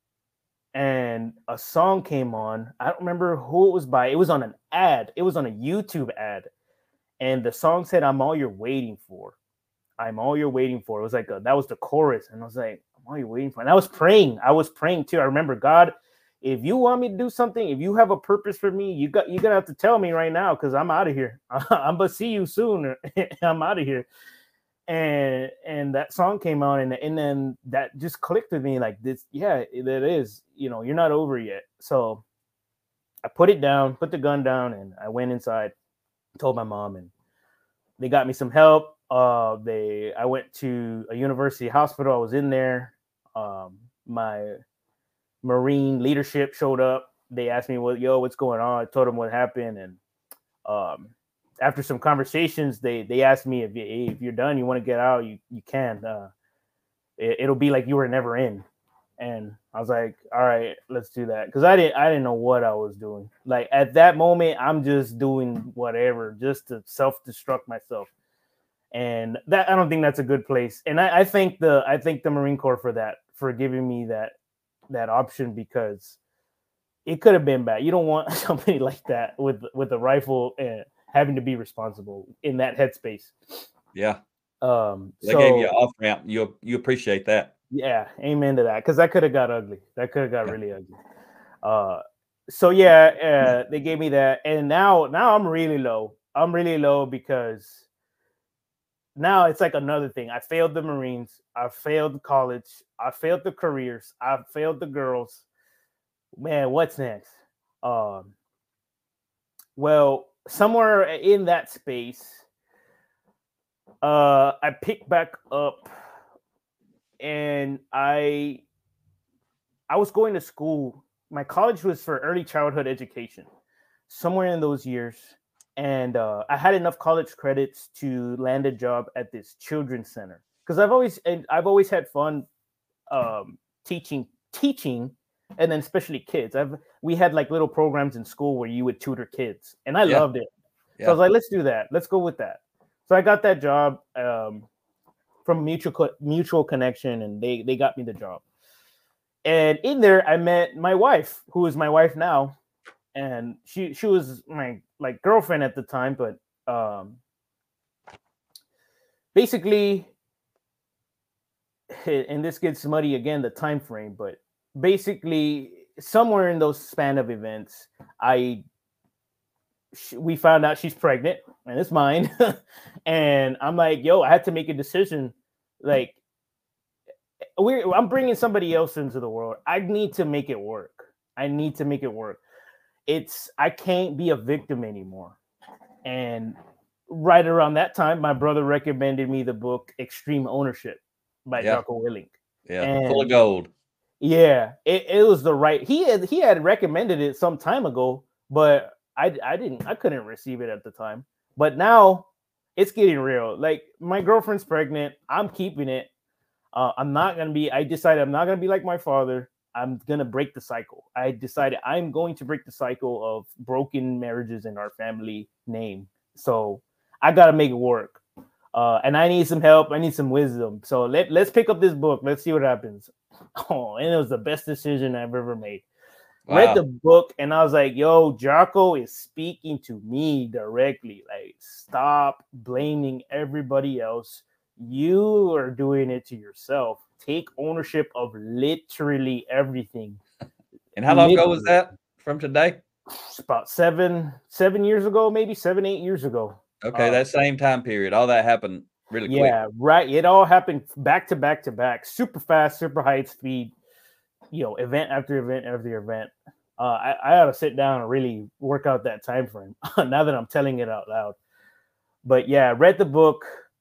and a song came on. I don't remember who it was by. It was on an ad. It was on a YouTube ad. And the song said, "I'm all you're waiting for. I'm all you're waiting for." It was like, a, that was the chorus. And I was like, "I'm all you're waiting for." And I was praying. I was praying too. I remember, God, if you want me to do something, if you have a purpose for me, you got, you're going to have to tell me right now, because I'm out of here. I'm going to see you soon. I'm out of here. And and that song came on, and, and then that just clicked with me like this. Yeah, it is. You know, you're not over yet. So I put it down, put the gun down, and I went inside, told my mom, and they got me some help. Uh, they I went to a university hospital. I was in there. Um, my Marine leadership showed up. they asked me, "Well, yo, what's going on?" I told them what happened, and um, after some conversations, they they asked me if hey, if you're done, you want to get out, you you can. Uh, it, it'll be like you were never in. And I was like, all right, let's do that. Cause I didn't, I didn't know what I was doing. Like at that moment, I'm just doing whatever just to self-destruct myself. And that, I don't think that's a good place. And I, I thank the, I thank the Marine Corps for that, for giving me that, that option, because it could have been bad. You don't want somebody like that with, with a rifle and having to be responsible in that headspace. Yeah. Um, they so, gave you an off ramp. You, you appreciate that. Yeah, amen to that. Because that could have got ugly. That could have got really ugly. Uh, so yeah, uh, they gave me that, and now now I'm really low. I'm really low because now it's like another thing. I failed the Marines. I failed college. I failed the careers. I failed the girls. Man, what's next? Um, well, somewhere in that space, uh, I picked back up. And I I was going to school. My college was for early childhood education, somewhere in those years. And uh, I had enough college credits to land a job at this children's center. Because I've always and I've always had fun um, teaching, teaching, and then especially kids. I've we had like little programs in school where you would tutor kids, and I yeah. loved it. Yeah. So I was like, let's do that. Let's go with that. So I got that job. Um, from mutual mutual connection, and they they got me the job. And in there, I met my wife, who is my wife now, and she she was my like girlfriend at the time, but um, basically, and this gets muddy again, the time frame, but basically, somewhere in those span of events, I we found out she's pregnant, and it's mine. And I'm like, yo, I had to make a decision. Like, we're, I'm bringing somebody else into the world. I need to make it work. I need to make it work. It's, I can't be a victim anymore. And right around that time, my brother recommended me the book Extreme Ownership by yeah. Jocko Willink. Yeah, and full of gold. Yeah, it, it was the right. He had he had recommended it some time ago, but I I didn't I couldn't receive it at the time. But now it's getting real. Like, my girlfriend's pregnant. I'm keeping it. Uh, I'm not gonna be. I decided I'm not gonna be like my father. I'm gonna break the cycle. I decided I'm going to break the cycle of broken marriages in our family name. So I gotta make it work. Uh, and I need some help. I need some wisdom. So let let's pick up this book. Let's see what happens. Oh, and it was the best decision I've ever made. Wow. Read the book, and I was like, yo, Jocko is speaking to me directly. Like, stop blaming everybody else. You are doing it to yourself. Take ownership of literally everything. And how long literally. ago was that from today? It's about seven, seven years ago, maybe seven, eight years ago. Okay, uh, that same time period. All that happened really quick. Yeah, right. It all happened back to back to back, super fast, super high speed. You know, event after event after event. Uh, I, I ought to sit down and really work out that time frame now that I'm telling it out loud. But yeah, read the book,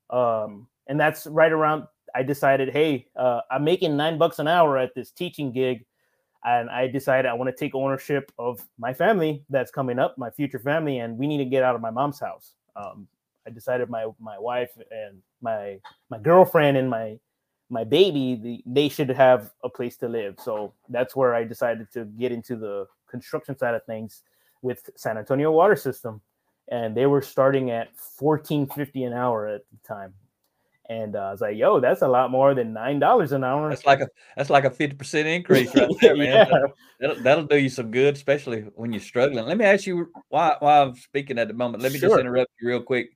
um, and that's right around. I decided, hey, uh, I'm making nine bucks an hour at this teaching gig, and I decided I want to take ownership of my family that's coming up, my future family, and we need to get out of my mom's house. Um, I decided my my wife and my my girlfriend and my my baby, the, they should have a place to live. So that's where I decided to get into the construction side of things with San Antonio Water System. And they were starting at fourteen fifty an hour at the time. And uh, I was like, yo, that's a lot more than nine dollars an hour. That's like a that's like a fifty percent increase right there, man. yeah. that'll, that'll do you some good, especially when you're struggling. Let me ask you why, why I'm speaking at the moment. Let me sure. just interrupt you real quick.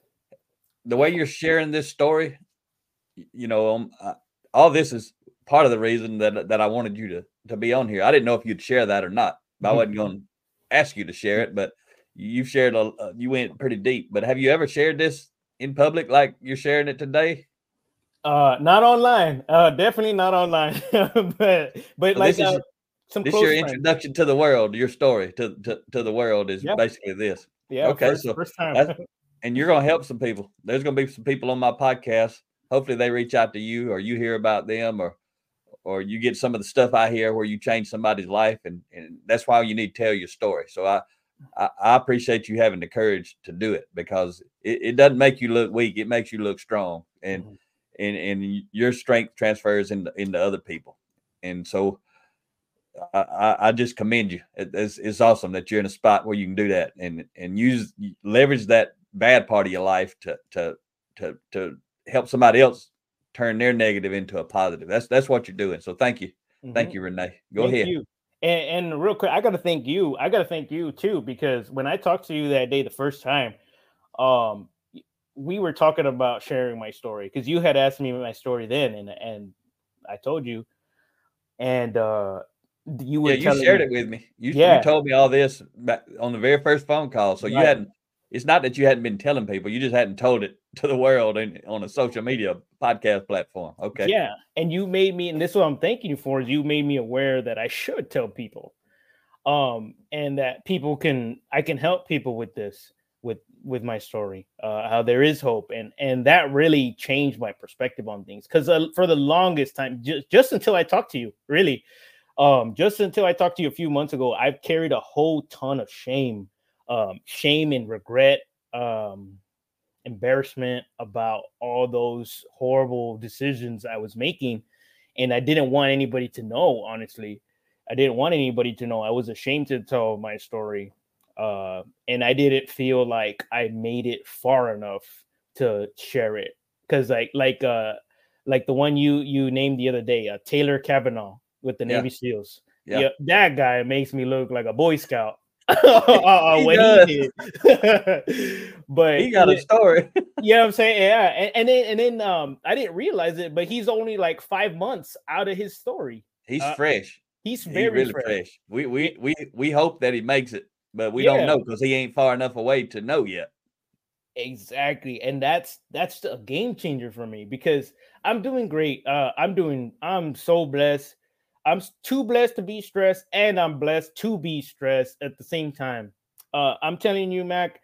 The way you're sharing this story, you know, um, uh, all this is part of the reason that that I wanted you to to be on here. I didn't know if you'd share that or not. Mm-hmm. I wasn't going to ask you to share it, but you've shared a uh, you went pretty deep. But have you ever shared this in public like you're sharing it today? Uh, not online. Uh, definitely not online. but but so like this is, uh, some this close your friends. introduction to the world. Your story to to, to the world is yep. basically this. Yeah. Okay. First, so first time. that's, and you're gonna help some people. There's gonna be some people on my podcast. Hopefully they reach out to you, or you hear about them, or or you get some of the stuff I hear where you change somebody's life, and, and that's why you need to tell your story. So I, I, I appreciate you having the courage to do it, because it, it doesn't make you look weak. It makes you look strong, and, mm-hmm. and, and your strength transfers into, into other people. And so I, I just commend you. It's, it's awesome that you're in a spot where you can do that, and, and use, leverage that bad part of your life to, to, to, to help somebody else turn their negative into a positive. That's, that's what you're doing. So thank you. Mm-hmm. Thank you, Renee. Go thank ahead. You. And, and real quick, I got to thank you. I got to thank you too, because when I talked to you that day, the first time, um, we were talking about sharing my story, because you had asked me my story then, and and I told you, and uh, you were yeah, you shared me, it with me. You, yeah. you told me all this back on the very first phone call. So right. you hadn't. It's not that you hadn't been telling people; you just hadn't told it to the world and on a social media podcast platform. Okay. Yeah, and you made me, and this is what I'm thanking you for, is you made me aware that I should tell people, um, and that people can, I can help people with this, with with my story, uh, how there is hope, and and that really changed my perspective on things. Because uh, for the longest time, just just until I talked to you, really, um, just until I talked to you a few months ago, I've carried a whole ton of shame. Um, shame and regret, um, embarrassment about all those horrible decisions I was making. And I didn't want anybody to know, honestly. I didn't want anybody to know. I was ashamed to tell my story. Uh, and I didn't feel like I made it far enough to share it. Cause like, like, uh, like the one you, you named the other day, uh, Taylor Kavanaugh with the yeah. Navy SEALs. Yeah. yeah. That guy makes me look like a Boy Scout. uh, he what does. he did. But he got a story. Yeah, you know I'm saying? Yeah. And, and then and then um I didn't realize it, but he's only like five months out of his story. He's uh, fresh. He's very he's really fresh. fresh. We we we we hope that he makes it, but we yeah. don't know, because he ain't far enough away to know yet. Exactly. And that's that's a game changer for me, because I'm doing great. Uh I'm doing I'm so blessed. I'm too blessed to be stressed, and I'm blessed to be stressed at the same time. Uh, I'm telling you, Mac,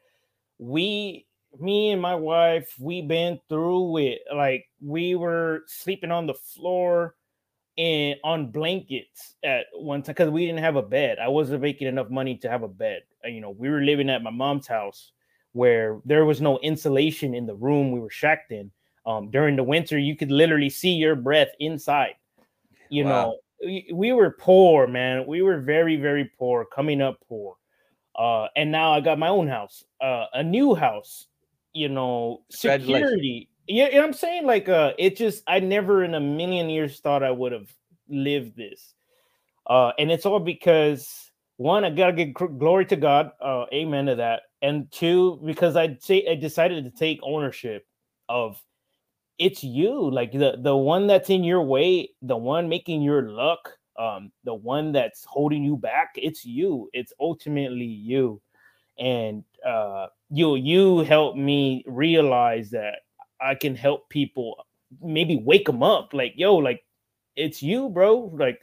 we, me and my wife, we been through it. Like, we were sleeping on the floor and on blankets at one time, because we didn't have a bed. I wasn't making enough money to have a bed. You know, we were living at my mom's house, where there was no insulation in the room we were shacked in. Um, during the winter, you could literally see your breath inside. You wow. know, we were poor, man. We were very, very poor, coming up poor. Uh, and now I got my own house, uh, a new house, you know, security. Yeah, you know what I'm saying? Like, uh, it just, I never in a million years thought I would have lived this. Uh, and it's all because, one, I got to give glory to God. Uh, amen to that. And two, because I'd say I decided to take ownership of it's you, like the, the one that's in your way, the one making your luck, um, the one that's holding you back. It's you. It's ultimately you. And uh, you, you help me realize that I can help people, maybe wake them up. Like, yo, like, it's you, bro. Like,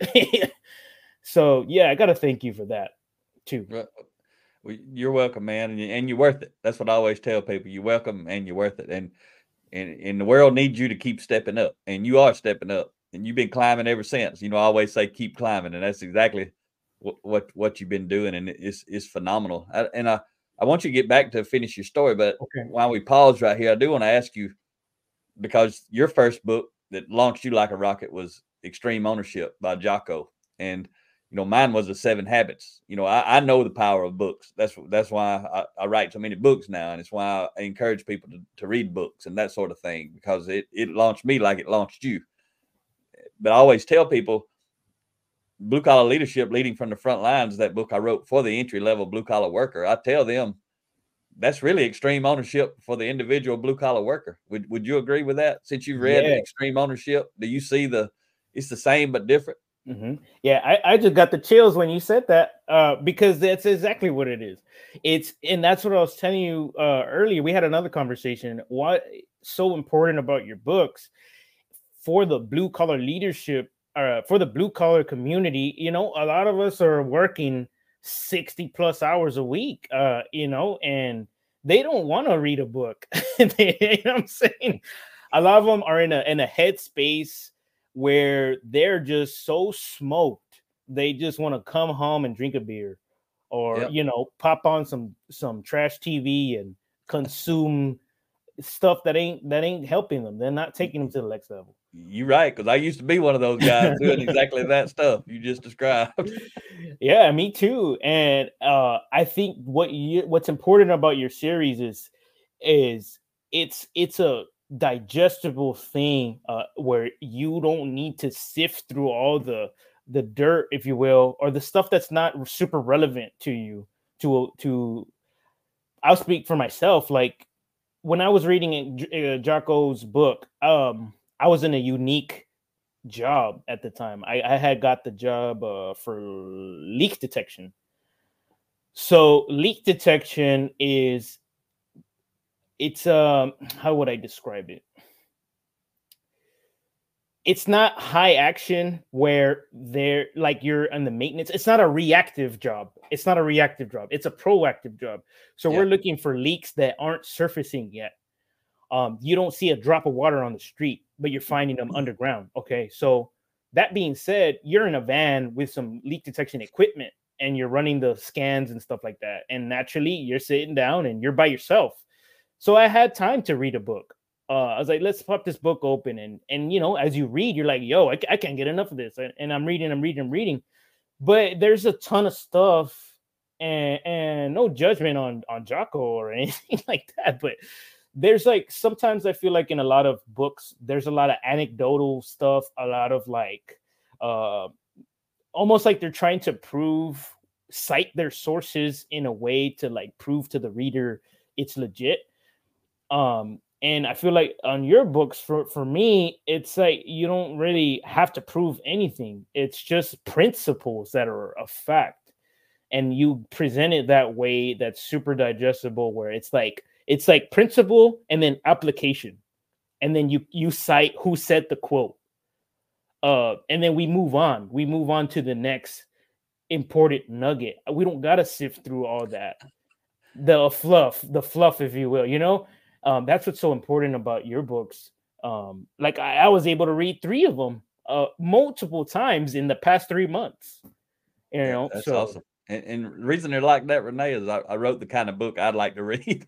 so yeah, I got to thank you for that too. Well, you're welcome, man. And, you, and you're worth it. That's what I always tell people. You're welcome and you're worth it. And, And, and the world needs you to keep stepping up, and you are stepping up, and you've been climbing ever since. You know, I always say keep climbing, and that's exactly what what, what you've been doing, and it's it's phenomenal. I, and I, I want you to get back to finish your story, but okay. while we pause right here, I do want to ask you, because your first book that launched you like a rocket was Extreme Ownership by Jocko, and you know, mine was The Seven Habits. You know, I, I know the power of books. That's that's why I, I write so many books now. And it's why I encourage people to, to read books and that sort of thing, because it, it launched me like it launched you. But I always tell people, Blue Collar Leadership, Leading from the Front Lines, that book I wrote for the entry-level blue-collar worker, I tell them that's really extreme ownership for the individual blue-collar worker. Would would you agree with that? Since you've read yeah. Extreme Ownership, do you see the it's the same but different? Mm-hmm. Yeah, I, I just got the chills when you said that, uh, because that's exactly what it is. It's and that's what I was telling you uh, earlier. We had another conversation. What's so important about your books for the blue collar leadership, uh, for the blue collar community? You know, a lot of us are working sixty plus hours a week, uh, you know, and they don't want to read a book. they, you know what I'm saying? A lot of them are in a in a headspace where they're just so smoked, they just want to come home and drink a beer, or yep. you know, pop on some some trash T V and consume stuff that ain't that ain't helping them. They're not taking them to the next level. You're right, because I used to be one of those guys doing exactly that stuff you just described. Yeah, me too. And uh, I think what you what's important about your series is is it's it's a digestible thing uh, where you don't need to sift through all the the dirt, if you will, or the stuff that's not super relevant to you. To to, I'll speak for myself. Like when I was reading uh, Jocko's book, um, I was in a unique job at the time. I, I had got the job uh, for leak detection. So leak detection is, it's um how would I describe it? It's not high action where they're like you're in the maintenance. It's not a reactive job. It's not a reactive job. It's a proactive job. So yeah. We're looking for leaks that aren't surfacing yet. Um, you don't see a drop of water on the street, but you're finding them underground. Okay. So that being said, you're in a van with some leak detection equipment and you're running the scans and stuff like that. And naturally you're sitting down and you're by yourself. So I had time to read a book. Uh, I was like, let's pop this book open. And, and, you know, as you read, you're like, yo, I, I can't get enough of this. And, and I'm reading, I'm reading, I'm reading, but there's a ton of stuff and, and no judgment on, on Jocko or anything like that. But there's like, sometimes I feel like in a lot of books, there's a lot of anecdotal stuff, a lot of like, uh, almost like they're trying to prove, cite their sources in a way to like prove to the reader it's legit. Um, and I feel like on your books, for, for me, it's like you don't really have to prove anything. It's just principles that are a fact. And you present it that way that's super digestible, where it's like, it's like principle and then application. And then you, you cite who said the quote. Uh, and then we move on. We move on to the next important nugget. We don't got to sift through all that. The fluff, the fluff, if you will, you know, um, that's what's so important about your books. Um, like I, I was able to read three of them uh, multiple times in the past three months. You know, yeah, that's so. awesome. And, and the reason they're like that, Renee, is I, I wrote the kind of book I'd like to read.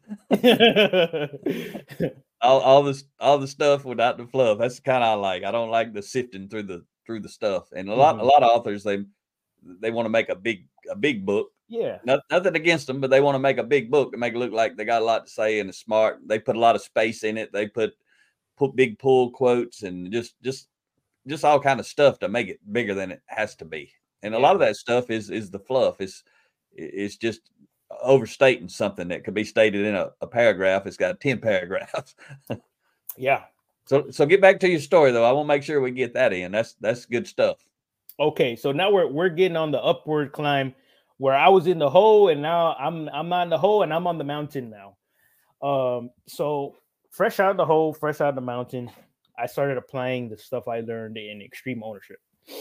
all, all this, all the stuff without the fluff. That's the kind I like. I don't like the sifting through the through the stuff. And a lot, mm-hmm. a lot of authors they they want to make a big a big book. Yeah, Not, nothing against them, but they want to make a big book to make it look like they got a lot to say and it's smart. They put a lot of space in it. They put put big pull quotes and just just just all kind of stuff to make it bigger than it has to be. And a yeah. lot of that stuff is is the fluff. It's it's just overstating something that could be stated in a, a paragraph. It's got ten paragraphs. yeah. So so get back to your story though. I want to make sure we get that in. That's that's good stuff. Okay, so now we're we're getting on the upward climb where I was in the hole and now I'm I'm not in the hole and I'm on the mountain now. Um, so fresh out of the hole, fresh out of the mountain, I started applying the stuff I learned in extreme ownership.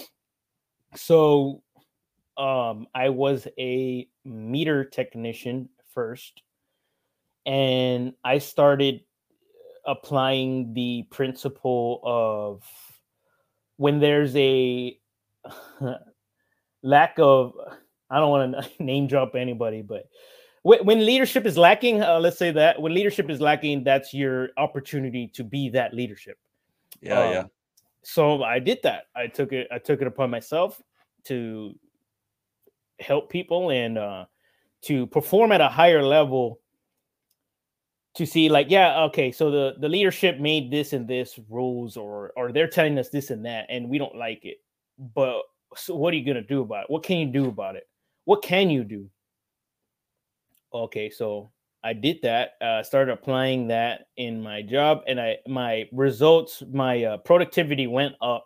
So um, I was a meter technician first, and I started applying the principle of when there's a lack of, I don't want to name drop anybody, but when, when leadership is lacking, uh, let's say that when leadership is lacking, that's your opportunity to be that leadership. Yeah, um, yeah. So I did that. I took it. I took it upon myself to help people and uh, to perform at a higher level. To see, like, yeah, okay, so the, the leadership made this and this rules, or or they're telling us this and that, and we don't like it. But so what are you gonna do about it? What can you do about it? What can you do? Okay, so I did that. Uh, started applying that in my job, and I my results, my uh, productivity went up,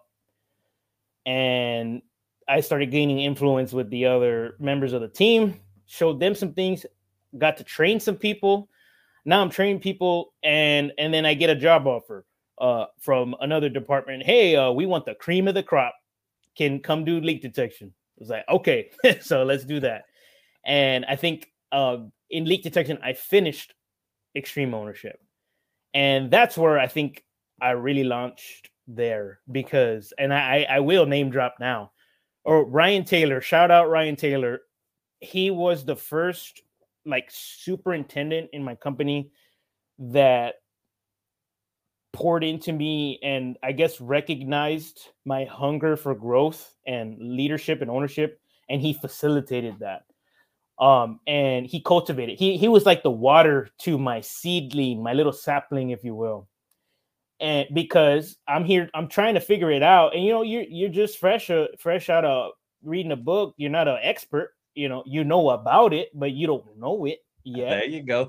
and I started gaining influence with the other members of the team. Showed them some things, got to train some people. Now I'm training people, and and then I get a job offer uh, from another department. Hey, uh, we want the cream of the crop. Can come do leak detection. I was like, okay, so let's do that. And I think uh, in leak detection, I finished extreme ownership. And that's where I think I really launched there because, and I, I will name drop now, or Ryan Taylor, shout out Ryan Taylor. He was the first like superintendent in my company that poured into me and I guess recognized my hunger for growth and leadership and ownership. And he facilitated that. Um, and he cultivated, he, he was like the water to my seedling, my little sapling, if you will. And because I'm here, I'm trying to figure it out. And, you know, you're, you're just fresh, uh, fresh out of reading a book. You're not an expert, you know, you know about it, but you don't know it yet. There you go.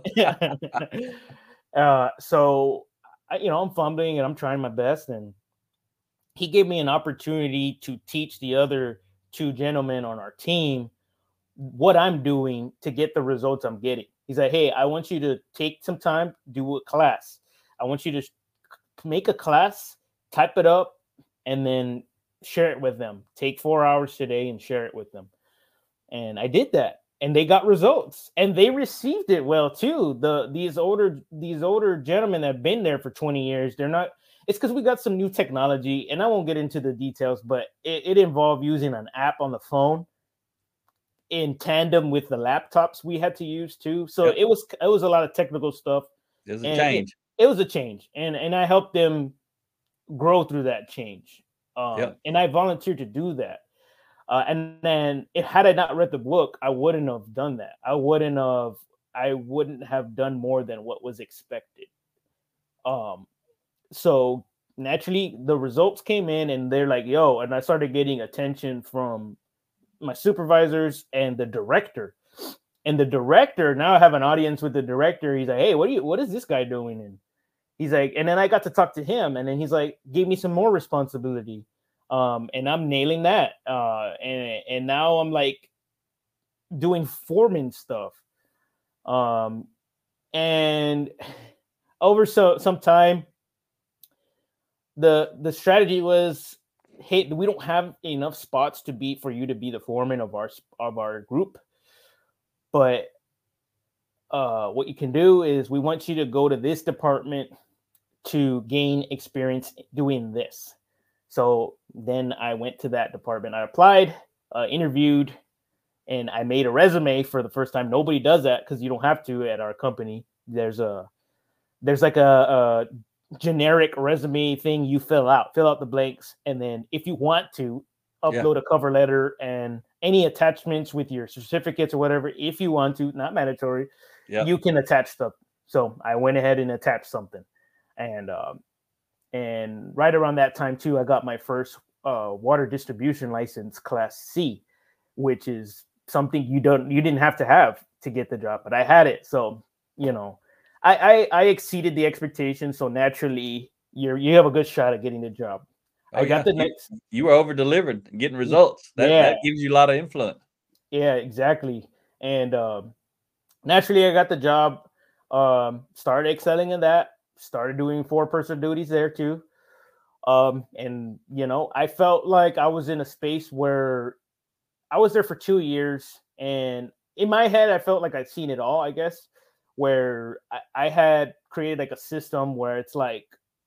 uh, so, I, you know, I'm fumbling and I'm trying my best. And he gave me an opportunity to teach the other two gentlemen on our team what I'm doing to get the results I'm getting. He's like, hey, I want you to take some time, do a class. I want you to make a class, type it up, and then share it with them. Take four hours today and share it with them. And I did that, and they got results, and they received it well too. The these older these older gentlemen that have been there for twenty years, they're not. It's because we got some new technology, and I won't get into the details, but it, it involved using an app on the phone in tandem with the laptops we had to use too. So yep. it was it was a lot of technical stuff. It was a change. It, it was a change, and and I helped them grow through that change. Um, yep. And I volunteered to do that. Uh, and then, if had I not read the book, I wouldn't have done that. I wouldn't have. I wouldn't have done more than what was expected. Um. So naturally, the results came in, and they're like, "Yo!" And I started getting attention from my supervisors and the director. And the director, now I have an audience with the director. He's like, hey, what do you, what is this guy doing? And he's like, and then I got to talk to him, and then he's like, gave me some more responsibility. Um, and I'm nailing that. Uh, and, and now I'm like doing foreman stuff. Um, and over so some time, the, the strategy was, hey, we don't have enough spots to be for you to be the foreman of our of our group. But uh, what you can do is we want you to go to this department to gain experience doing this. So then I went to that department. I applied, uh, interviewed, and I made a resume for the first time. Nobody does that because you don't have to at our company. There's a there's like a, a generic resume thing you fill out, fill out the blanks, and then if you want to upload yeah. a cover letter and any attachments with your certificates or whatever, if you want to, not mandatory, yeah. you can attach stuff. So I went ahead and attached something, and um, and right around that time too, I got my first uh, water distribution license, Class C, which is something you don't you didn't have to have to get the job, but I had it. So you know, I I, I exceeded the expectations. So naturally, you're you have a good shot at getting the job. Oh, I got yeah. the next. You, you were over delivered, getting results. That, yeah. that gives you a lot of influence. Yeah, exactly. And um, naturally, I got the job. Um, started excelling in that. Started doing four-person duties there too. Um, and you know, I felt like I was in a space where I was there for two years, and in my head, I felt like I'd seen it all. I guess where I, I had created like a system where it's like.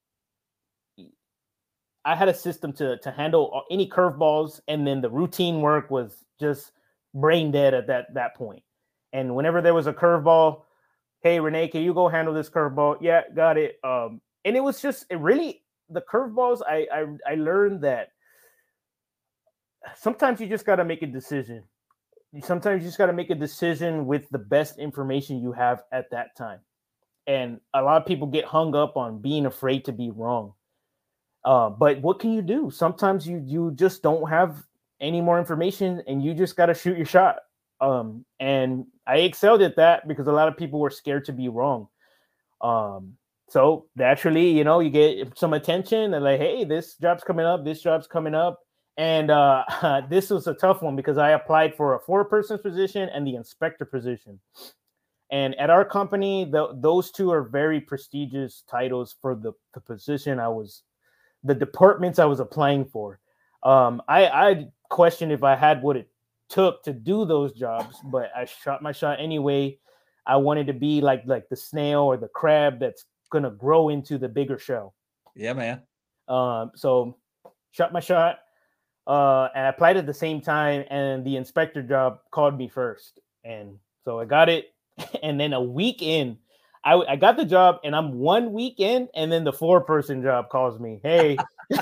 I had a system to to handle any curveballs, and then the routine work was just brain dead at that that point. And whenever there was a curveball, hey Renee, can you go handle this curveball? Yeah, got it. Um, and it was just it really the curveballs. I I I learned that sometimes you just got to make a decision. Sometimes you just got to make a decision with the best information you have at that time. And a lot of people get hung up on being afraid to be wrong. Uh, but what can you do? Sometimes you you just don't have any more information, and you just got to shoot your shot. Um, and I excelled at that because a lot of people were scared to be wrong. Um, so naturally, you know, you get some attention and like, hey, this job's coming up, this job's coming up. And uh, this was a tough one because I applied for a four-person position and the inspector position. And at our company, the, those two are very prestigious titles for the, the position I was the departments I was applying for. Um, I, I questioned if I had what it took to do those jobs, but I shot my shot anyway. I wanted to be like like the snail or the crab that's gonna grow into the bigger shell. Yeah, man. Um, so shot my shot, uh, and I applied at the same time, and the inspector job called me first, and so I got it. And then a week in, I, I got the job, and I'm one week in, and then the four person job calls me. Hey,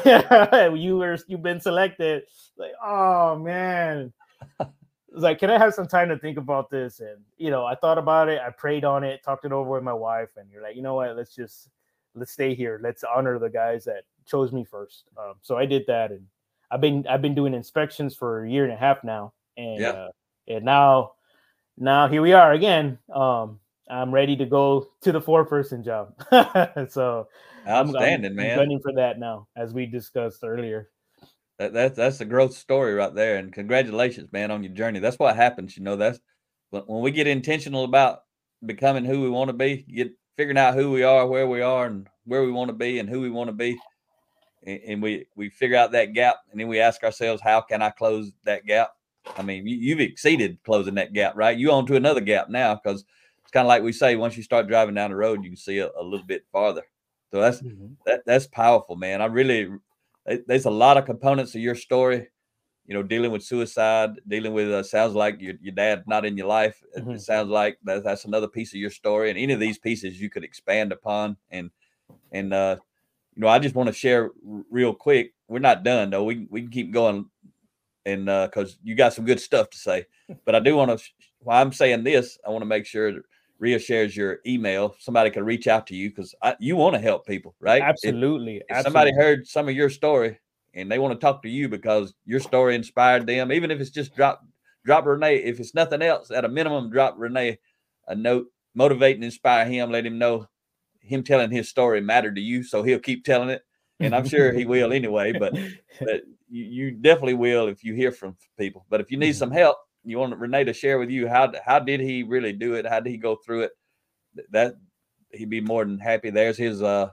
you were you've been selected. Like, oh man. It's like, can I have some time to think about this? And you know, I thought about it, I prayed on it, talked it over with my wife, and you're like, you know what? Let's just let's stay here. Let's honor the guys that chose me first. Um, so I did that, and I've been I've been doing inspections for a year and a half now, and Yeah. uh, and now now here we are again. Um, I'm ready to go to the four person job. So outstanding, I'm, I'm, man. I'm gunning for that now, as we discussed earlier. That, that that's a growth story right there, and congratulations, man, on your journey. That's what happens, you know. That's when we get intentional about becoming who we want to be, get figuring out who we are, where we are, and where we want to be, and who we want to be, and, and we we figure out that gap, and then we ask ourselves, how can I close that gap? I mean, you, you've exceeded closing that gap, right? You on to another gap now, because it's kind of like we say, once you start driving down the road, you can see a, a little bit farther. So that's mm-hmm. that that's powerful, man. I really. There's a lot of components of your story, you know, dealing with suicide, dealing with, uh, sounds like your, your dad not in your life. Mm-hmm. It sounds like that, that's another piece of your story. And any of these pieces you could expand upon. And, and, uh, you know, I just want to share r- real quick. We're not done though. We, we can keep going. And, uh, cause you got some good stuff to say, but I do want to, while I'm saying this, I want to make sure that Rhea shares your email. Somebody can reach out to you because you want to help people, right? Absolutely. If, if absolutely. somebody heard some of your story and they want to talk to you because your story inspired them, even if it's just drop, drop Renee, if it's nothing else, at a minimum, drop Renee a note, motivate and inspire him, let him know him telling his story mattered to you. So he'll keep telling it. And I'm sure he will anyway, but, but you, you definitely will if you hear from people. But if you need some help, you want Renee to share with you how how did he really do it? How did he go through it? That he'd be more than happy. There's his uh,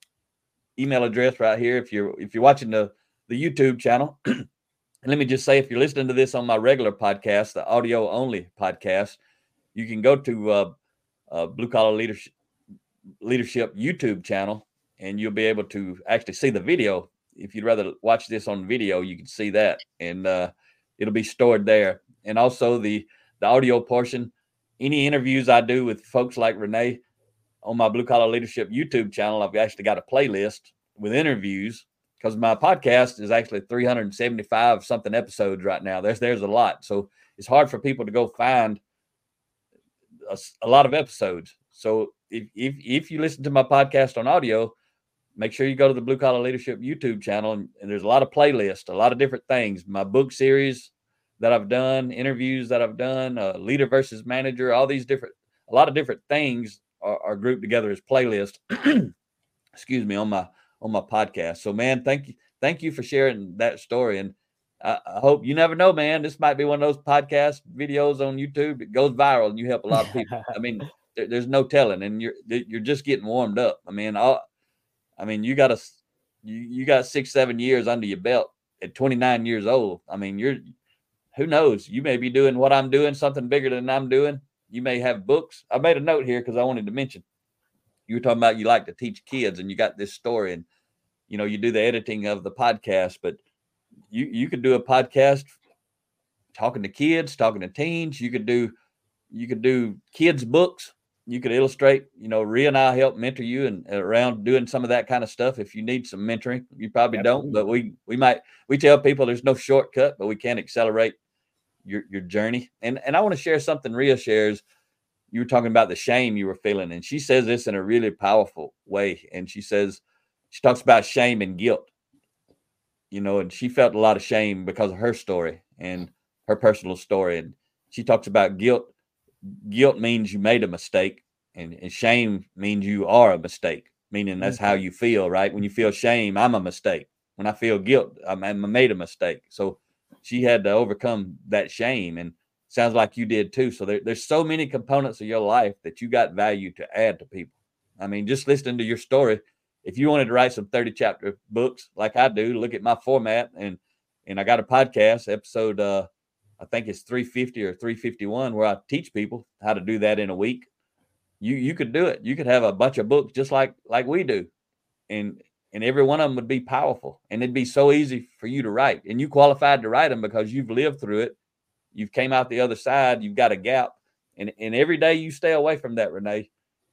email address right here. If you're if you're watching the the YouTube channel, and let me just say, if you're listening to this on my regular podcast, the audio only podcast, you can go to uh, uh, Blue Collar Leadership Leadership YouTube channel, and you'll be able to actually see the video. If you'd rather watch this on video, you can see that, and uh, it'll be stored there. And also the, the audio portion, any interviews I do with folks like Renee on my Blue Collar Leadership YouTube channel, I've actually got a playlist with interviews because my podcast is actually three hundred seventy-five something episodes right now. There's, there's a lot. So it's hard for people to go find a, a lot of episodes. So if, if, if you listen to my podcast on audio, make sure you go to the Blue Collar Leadership YouTube channel, and, and there's a lot of playlists, a lot of different things. My book series that I've done, interviews that I've done, uh, leader versus manager, all these different, a lot of different things are, are grouped together as playlists. Excuse me, on my on my podcast. So, man, thank you, thank you for sharing that story. And I, I hope, you never know, man. This might be one of those podcast videos on YouTube that goes viral, and you help a lot of people. I mean, there, there's no telling, and you're you're just getting warmed up. I mean, I'll, I mean, you got a, you, you got six, seven years under your belt at twenty-nine years old. I mean, you're, who knows? You may be doing what I'm doing, something bigger than I'm doing. You may have books. I made a note here because I wanted to mention, you were talking about you like to teach kids, and you got this story, and, you know, you do the editing of the podcast, but you, you could do a podcast talking to kids, talking to teens. You could do, you could do kids' books. You could illustrate, you know, Rhea and I help mentor you and around doing some of that kind of stuff. If you need some mentoring, you probably Absolutely. don't, but we, we might, we tell people there's no shortcut, but we can accelerate your, your journey. And, and I want to share something Rhea shares. You were talking about the shame you were feeling, and she says this in a really powerful way. And she says, she talks about shame and guilt, you know, and she felt a lot of shame because of her story and her personal story. And she talks about guilt. Guilt means you made a mistake, and, and shame means you are a mistake, meaning that's how you feel, right? When you feel shame, I'm a mistake. When I feel guilt, I'm, I made a mistake. So she had to overcome that shame, and sounds like you did too. So there, there's so many components of your life that you got value to add to people. I mean, just listening to your story, if you wanted to write some thirty chapter books like I do, look at my format, and and I got a podcast episode, uh, I think it's three fifty or three fifty-one, where I teach people how to do that in a week. You you could do it. You could have a bunch of books just like like we do, and and every one of them would be powerful, and it'd be so easy for you to write, and you qualified to write them because you've lived through it. You've came out the other side. You've got a gap. And, and every day you stay away from that, Renee,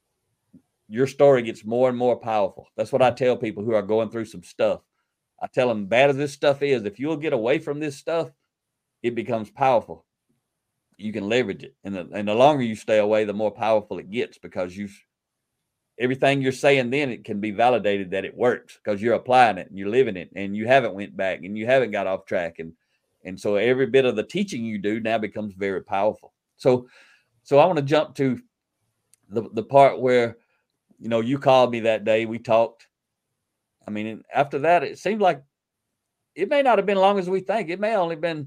your story gets more and more powerful. That's what I tell people who are going through some stuff. I tell them, bad as this stuff is, if you'll get away from this stuff, it becomes powerful. You can leverage it. And the, and the longer you stay away, the more powerful it gets, because you've everything you're saying then, it can be validated that it works because you're applying it and you're living it, and you haven't went back and you haven't got off track. And, and so every bit of the teaching you do now becomes very powerful. So, so I want to jump to the, the part where, you know, you called me that day, we talked. I mean, after that, it seemed like it may not have been long as we think. It may have only been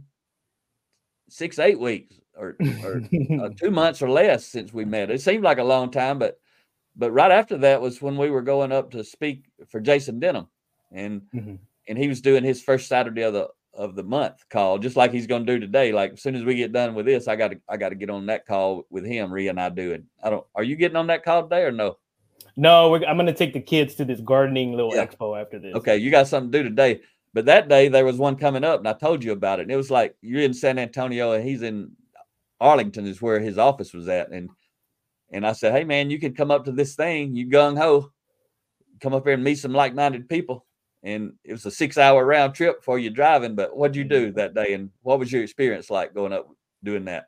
six, eight weeks or, or uh, two months or less since we met. It seemed like a long time, but But right after that was when we were going up to speak for Jason Denham, and mm-hmm. and he was doing his first Saturday of the of the month call, just like he's going to do today. Like as soon as we get done with this, I got to I got to get on that call with him. Rhea and I do it. I don't. Are you getting on that call today or no? No, we're, I'm going to take the kids to this gardening little yeah. expo after this. Okay, you got something to do today. But that day there was one coming up, and I told you about it. And it was like you're in San Antonio, and he's in Arlington, is where his office was at, and. And I said, hey, man, you can come up to this thing. You gung-ho. Come up here and meet some like-minded people. And it was a six-hour round trip before you're driving. But what'd you do that day? And what was your experience like going up doing that?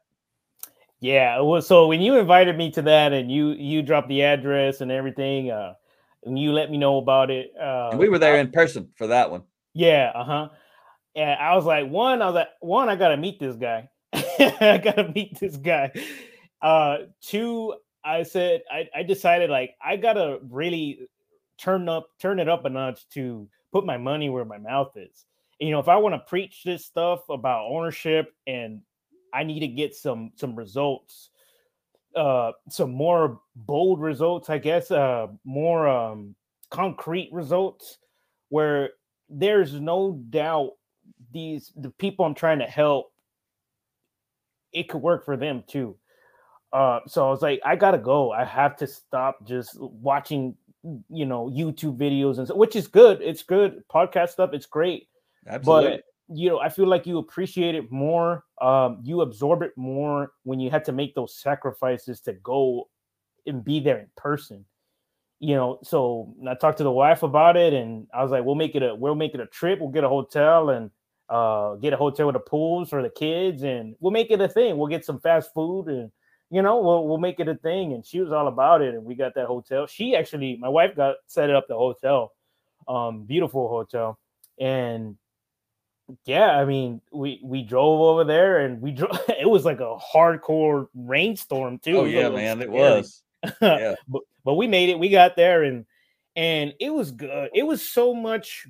Yeah, well, so when you invited me to that and you you dropped the address and everything, uh, and you let me know about it. Uh, and we were there I, in person for that one. Yeah, uh-huh. And I was like, one, I was like, one, I got to meet this guy. I got to meet this guy. Uh, two, I said, I, I decided like I gotta really turn up, turn it up a notch to put my money where my mouth is. And, you know, if I want to preach this stuff about ownership and I need to get some some results, uh, some more bold results, I guess, uh, more um, concrete results, where there's no doubt these the people I'm trying to help, it could work for them too. Uh, so I was like, I gotta go. I have to stop just watching, you know, YouTube videos and so, which is good. It's good podcast stuff. It's great. Absolutely. But you know, I feel like you appreciate it more. Um, you absorb it more when you had to make those sacrifices to go and be there in person. You know, so I talked to the wife about it, and I was like, we'll make it a we'll make it a trip. We'll get a hotel and uh, get a hotel with a pools for the kids, and we'll make it a thing. We'll get some fast food and. You know, we'll we'll make it a thing, and she was all about it, and we got that hotel. She actually, my wife got set up the hotel, um, beautiful hotel, and yeah, I mean, we we drove over there, and we drove. It was like a hardcore rainstorm too. Oh yeah, man, scary. It was. Yeah, but but we made it. We got there, and and it was good. It was so much.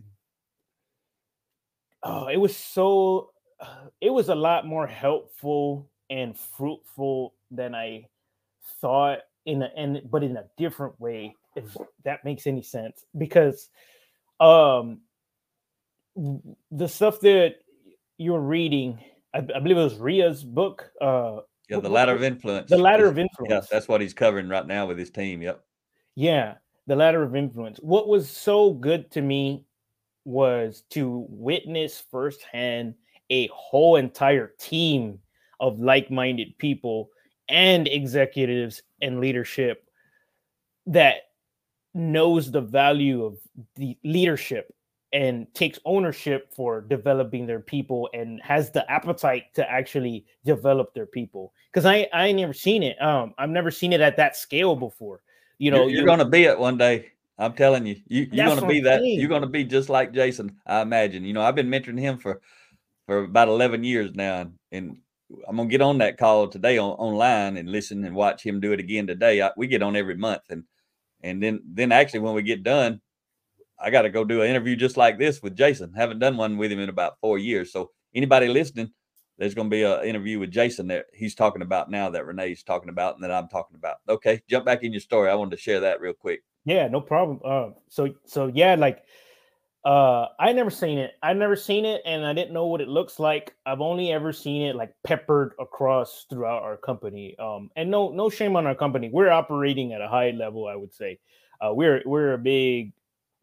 Oh, it was so. Uh, it was a lot more helpful and fruitful than I thought, in a, and but in a different way, if that makes any sense. Because um the stuff that you're reading, I, I believe it was Rhea's book. Uh yeah, the Ladder of Influence. The Ladder of Influence. Yeah, that's what he's covering right now with his team. Yep. Yeah, the Ladder of Influence. What was so good to me was to witness firsthand a whole entire team of like-minded people and executives and leadership that knows the value of the leadership and takes ownership for developing their people and has the appetite to actually develop their people. Because I I ain't never seen it. Um, I've never seen it at that scale before. You know, you're, you're going to be it one day. I'm telling you, you you're going to be that. Saying. You're going to be just like Jason. I imagine. You know, I've been mentoring him for for about eleven years now, and, and I'm gonna get on that call today on, online and listen and watch him do it again today. I, we get on every month, and and then then actually when we get done, I got to go do an interview just like this with Jason. Haven't done one with him in about four years. So anybody listening, there's going to be an interview with Jason that he's talking about now, that Renee's talking about, and that I'm talking about. Okay, jump back in your story. I wanted to share that real quick. Yeah, no problem. Uh, so so yeah, like. Uh, I never seen it. I never seen it, and I didn't know what it looks like. I've only ever seen it like peppered across throughout our company. Um, and no, no shame on our company. We're operating at a high level, I would say. Uh, we're we're a big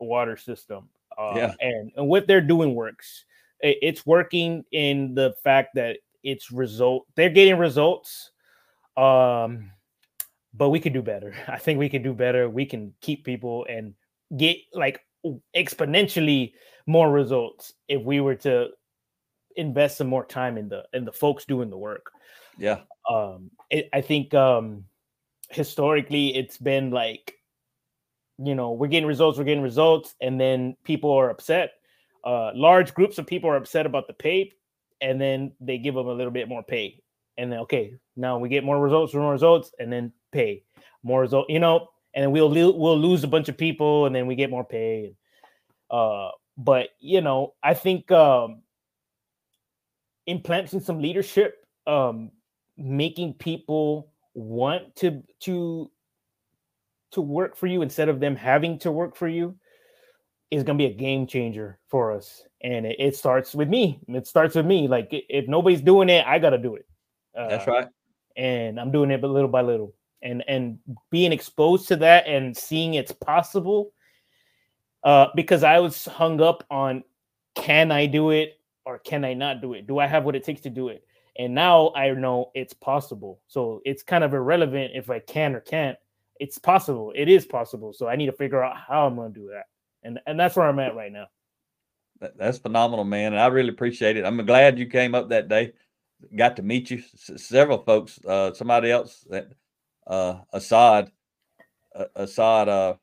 water system. Uh, yeah. and, and what they're doing works. It, it's working in the fact that it's result. They're getting results. Um, but we could do better. I think we can do better. We can keep people and get like exponentially more results if we were to invest some more time in the in the folks doing the work. Yeah. Um, it, I think um, historically it's been like, you know, we're getting results, we're getting results, and then people are upset. Uh, large groups of people are upset about the pay, and then they give them a little bit more pay. And then, okay, now we get more results, more results, and then pay more result, you know, and then we'll we'll lose a bunch of people, and then we get more pay. Uh, but you know, I think um, implanting some leadership, um, making people want to to to work for you instead of them having to work for you is going to be a game changer for us. And it, it starts with me. It starts with me. Like if nobody's doing it, I got to do it. Uh, That's right. And I'm doing it, but little by little, and, and being exposed to that and seeing it's possible. Uh, because I was hung up on, can I do it or can I not do it? Do I have what it takes to do it? And now I know it's possible. So it's kind of irrelevant if I can or can't. It's possible. It is possible. So I need to figure out how I'm going to do that. And and that's where I'm at right now. That's phenomenal, man. And I really appreciate it. I'm glad you came up that day. Got to meet you. S- several folks, uh, somebody else that, uh, Assad, uh, Assad, uh,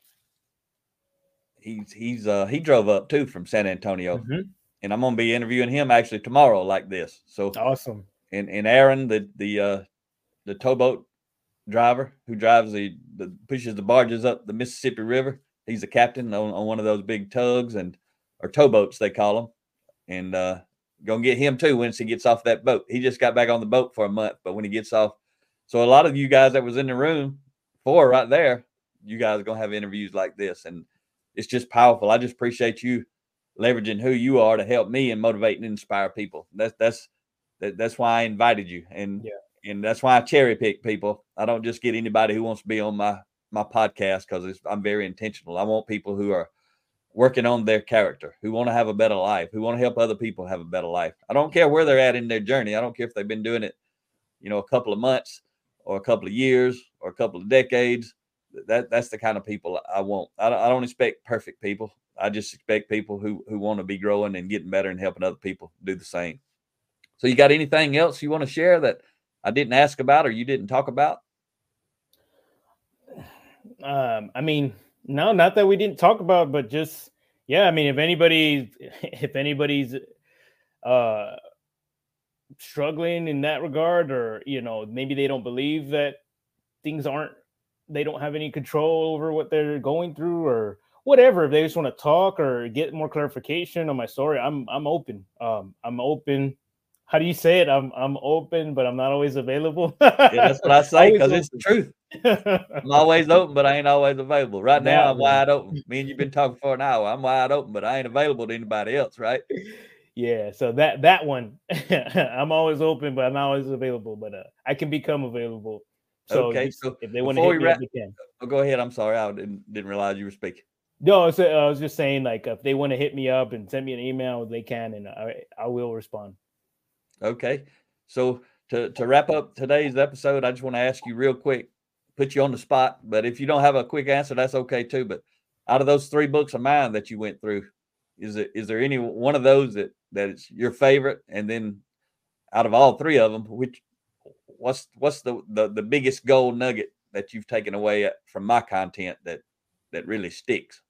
he's, he's, uh, he drove up too from San Antonio, mm-hmm. and I'm going to be interviewing him actually tomorrow like this. So awesome. And, and Aaron, the, the, uh, the towboat driver who drives the, the pushes the barges up the Mississippi River. He's a captain on, on one of those big tugs and or towboats they call them, and uh, gonna get him too once he gets off that boat. He just got back on the boat for a month, but when he gets off, so a lot of you guys that was in the room for right there, you guys are gonna have interviews like this, and it's just powerful. I just appreciate you leveraging who you are to help me and motivate and inspire people. That's that's that, that's why I invited you, and yeah. and that's why I cherry pick people. I don't just get anybody who wants to be on my my podcast because I'm very intentional. I want people who are working on their character, who want to have a better life, who want to help other people have a better life. I don't care where they're at in their journey. I don't care if they've been doing it, you know, a couple of months or a couple of years or a couple of decades. That that's the kind of people I want. I don't, I don't expect perfect people. I just expect people who, who want to be growing and getting better and helping other people do the same. So you got anything else you want to share that I didn't ask about or you didn't talk about? Um, I mean, no, not that we didn't talk about, but just, yeah, I mean, if anybody, if anybody's uh, struggling in that regard, or, you know, maybe they don't believe that things aren't, they don't have any control over what they're going through or whatever, if they just want to talk or get more clarification on my story, I'm, I'm open. Um, I'm open. How do you say it? I'm I'm open, but I'm not always available. Yeah, that's what I say because it's the truth. I'm always open, but I ain't always available. Right now, that I'm one. Wide open. Me and you've been talking for an hour. I'm wide open, but I ain't available to anybody else, right? Yeah, so that that one, I'm always open, but I'm not always available. But uh, I can become available. So okay, just, so if they want to hit me wrap, up, they can. Oh, go ahead. I'm sorry, I didn't didn't realize you were speaking. No, I was, I was just saying, like, if they want to hit me up and send me an email, they can, and I I will respond. Okay. So to, to wrap up today's episode, I just want to ask you real quick, put you on the spot, but if you don't have a quick answer, that's okay too. But out of those three books of mine that you went through, is it, is there any one of those that, that is your favorite? And then out of all three of them, which what's, what's the, the, the biggest gold nugget that you've taken away from my content that, that really sticks?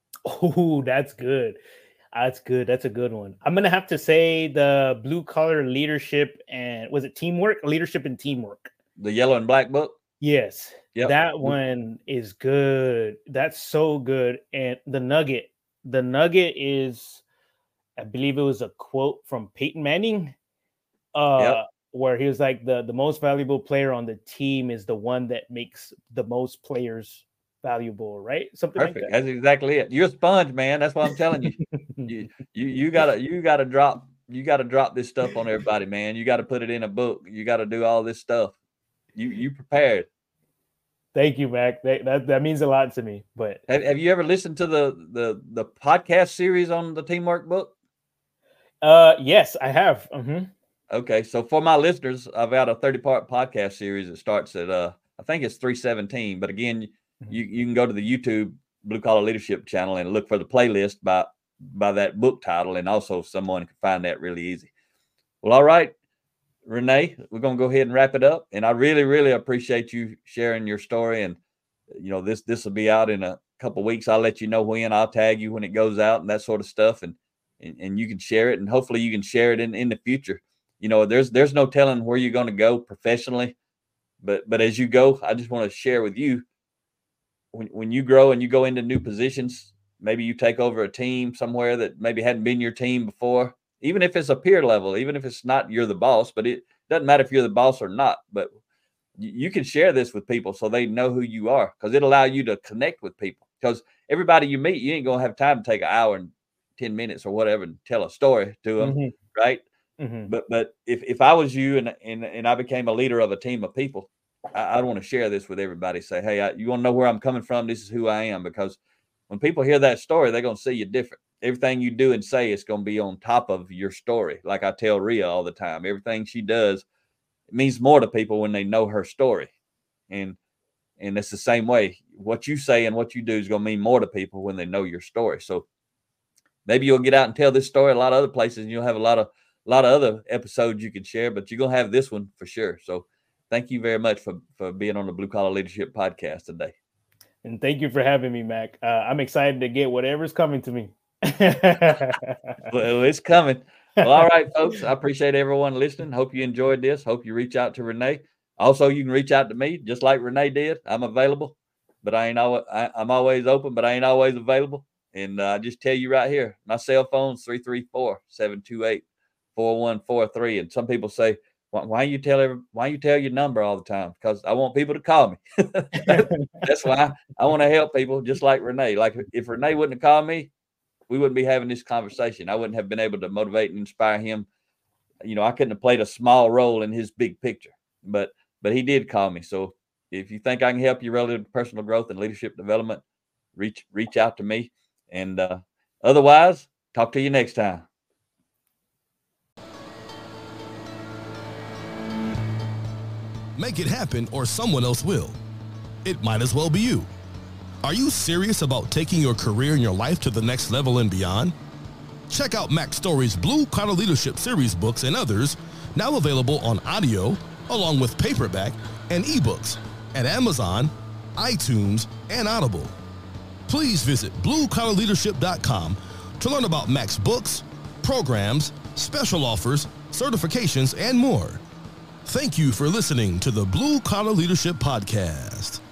Oh, that's good. That's good. That's a good one. I'm going to have to say the Blue Collar Leadership and was it teamwork? Leadership and Teamwork. The yellow and black book? Yes. Yep. That one is good. That's so good. And the nugget, the nugget is, I believe it was a quote from Peyton Manning, uh, yep. where he was like, the, the most valuable player on the team is the one that makes the most players valuable, right? Something Perfect. like that. That's exactly it. You're a sponge, man. That's what I'm telling you. you, you, you gotta, you gotta drop, you gotta drop this stuff on everybody, man. You got to put it in a book. You got to do all this stuff. You, you prepared. Thank you, Mac. That, that that means a lot to me. But have, have you ever listened to the the the podcast series on the Teamwork book? Uh, yes, I have. Mm-hmm. Okay, so for my listeners, I've got a thirty part podcast series that starts at uh, I think it's three seventeen. But again, mm-hmm. you you can go to the YouTube Blue Collar Leadership channel and look for the playlist by by that book title, and also someone can find that really easy. Well, all right, Renee, we're gonna go ahead and wrap it up. And I really, really appreciate you sharing your story. And you know, this this will be out in a couple of weeks. I'll let you know when. I'll tag you when it goes out and that sort of stuff. And and, and you can share it, and hopefully you can share it in, in the future. You know, there's there's no telling where you're going to go professionally, but but as you go, I just want to share with you when when you grow and you go into new positions. Maybe you take over a team somewhere that maybe hadn't been your team before, even if it's a peer level, even if it's not you're the boss, but it doesn't matter if you're the boss or not. But you, you can share this with people so they know who you are, because it'll allow you to connect with people. Because everybody you meet, you ain't going to have time to take an hour and ten minutes or whatever and tell a story to them, mm-hmm. right? Mm-hmm. But but if, if I was you and, and and I became a leader of a team of people, I, I'd want to share this with everybody. Say, hey, I, you want to know where I'm coming from? This is who I am. Because when people hear that story, they're going to see you different. Everything you do and say is going to be on top of your story. Like I tell Rhea all the time, everything she does, it means more to people when they know her story. And and it's the same way. What you say and what you do is going to mean more to people when they know your story. So maybe you'll get out and tell this story a lot of other places, and you'll have a lot of a lot of other episodes you can share, but you're going to have this one for sure. So thank you very much for, for being on the Blue Collar Leadership Podcast today. And thank you for having me, Mac. Uh, I'm excited to get whatever's coming to me. Well, it's coming. Well, all right, folks. I appreciate everyone listening. Hope you enjoyed this. Hope you reach out to Renee. Also, you can reach out to me just like Renee did. I'm available, but I ain't always, I, I'm always open, but I ain't always available. And I uh, just tell you right here, my cell phone's three three four, seven two eight, four one four three. And some people say, why, why you tell every, why you tell your number all the time? Because I want people to call me. That's why I, I want to help people just like Renee. Like if Renee wouldn't have called me, we wouldn't be having this conversation. I wouldn't have been able to motivate and inspire him. You know, I couldn't have played a small role in his big picture, but, but he did call me. So if you think I can help you relative to personal growth and leadership development, reach, reach out to me. And uh, otherwise, talk to you next time. Make it happen or someone else will. It might as well be you. Are you serious about taking your career and your life to the next level and beyond? Check out Mac Story's Blue Collar Leadership series books and others, now available on audio, along with paperback and ebooks at Amazon, iTunes, and Audible. Please visit blue collar leadership dot com to learn about Mac's books, programs, special offers, certifications, and more. Thank you for listening to the Blue Collar Leadership Podcast.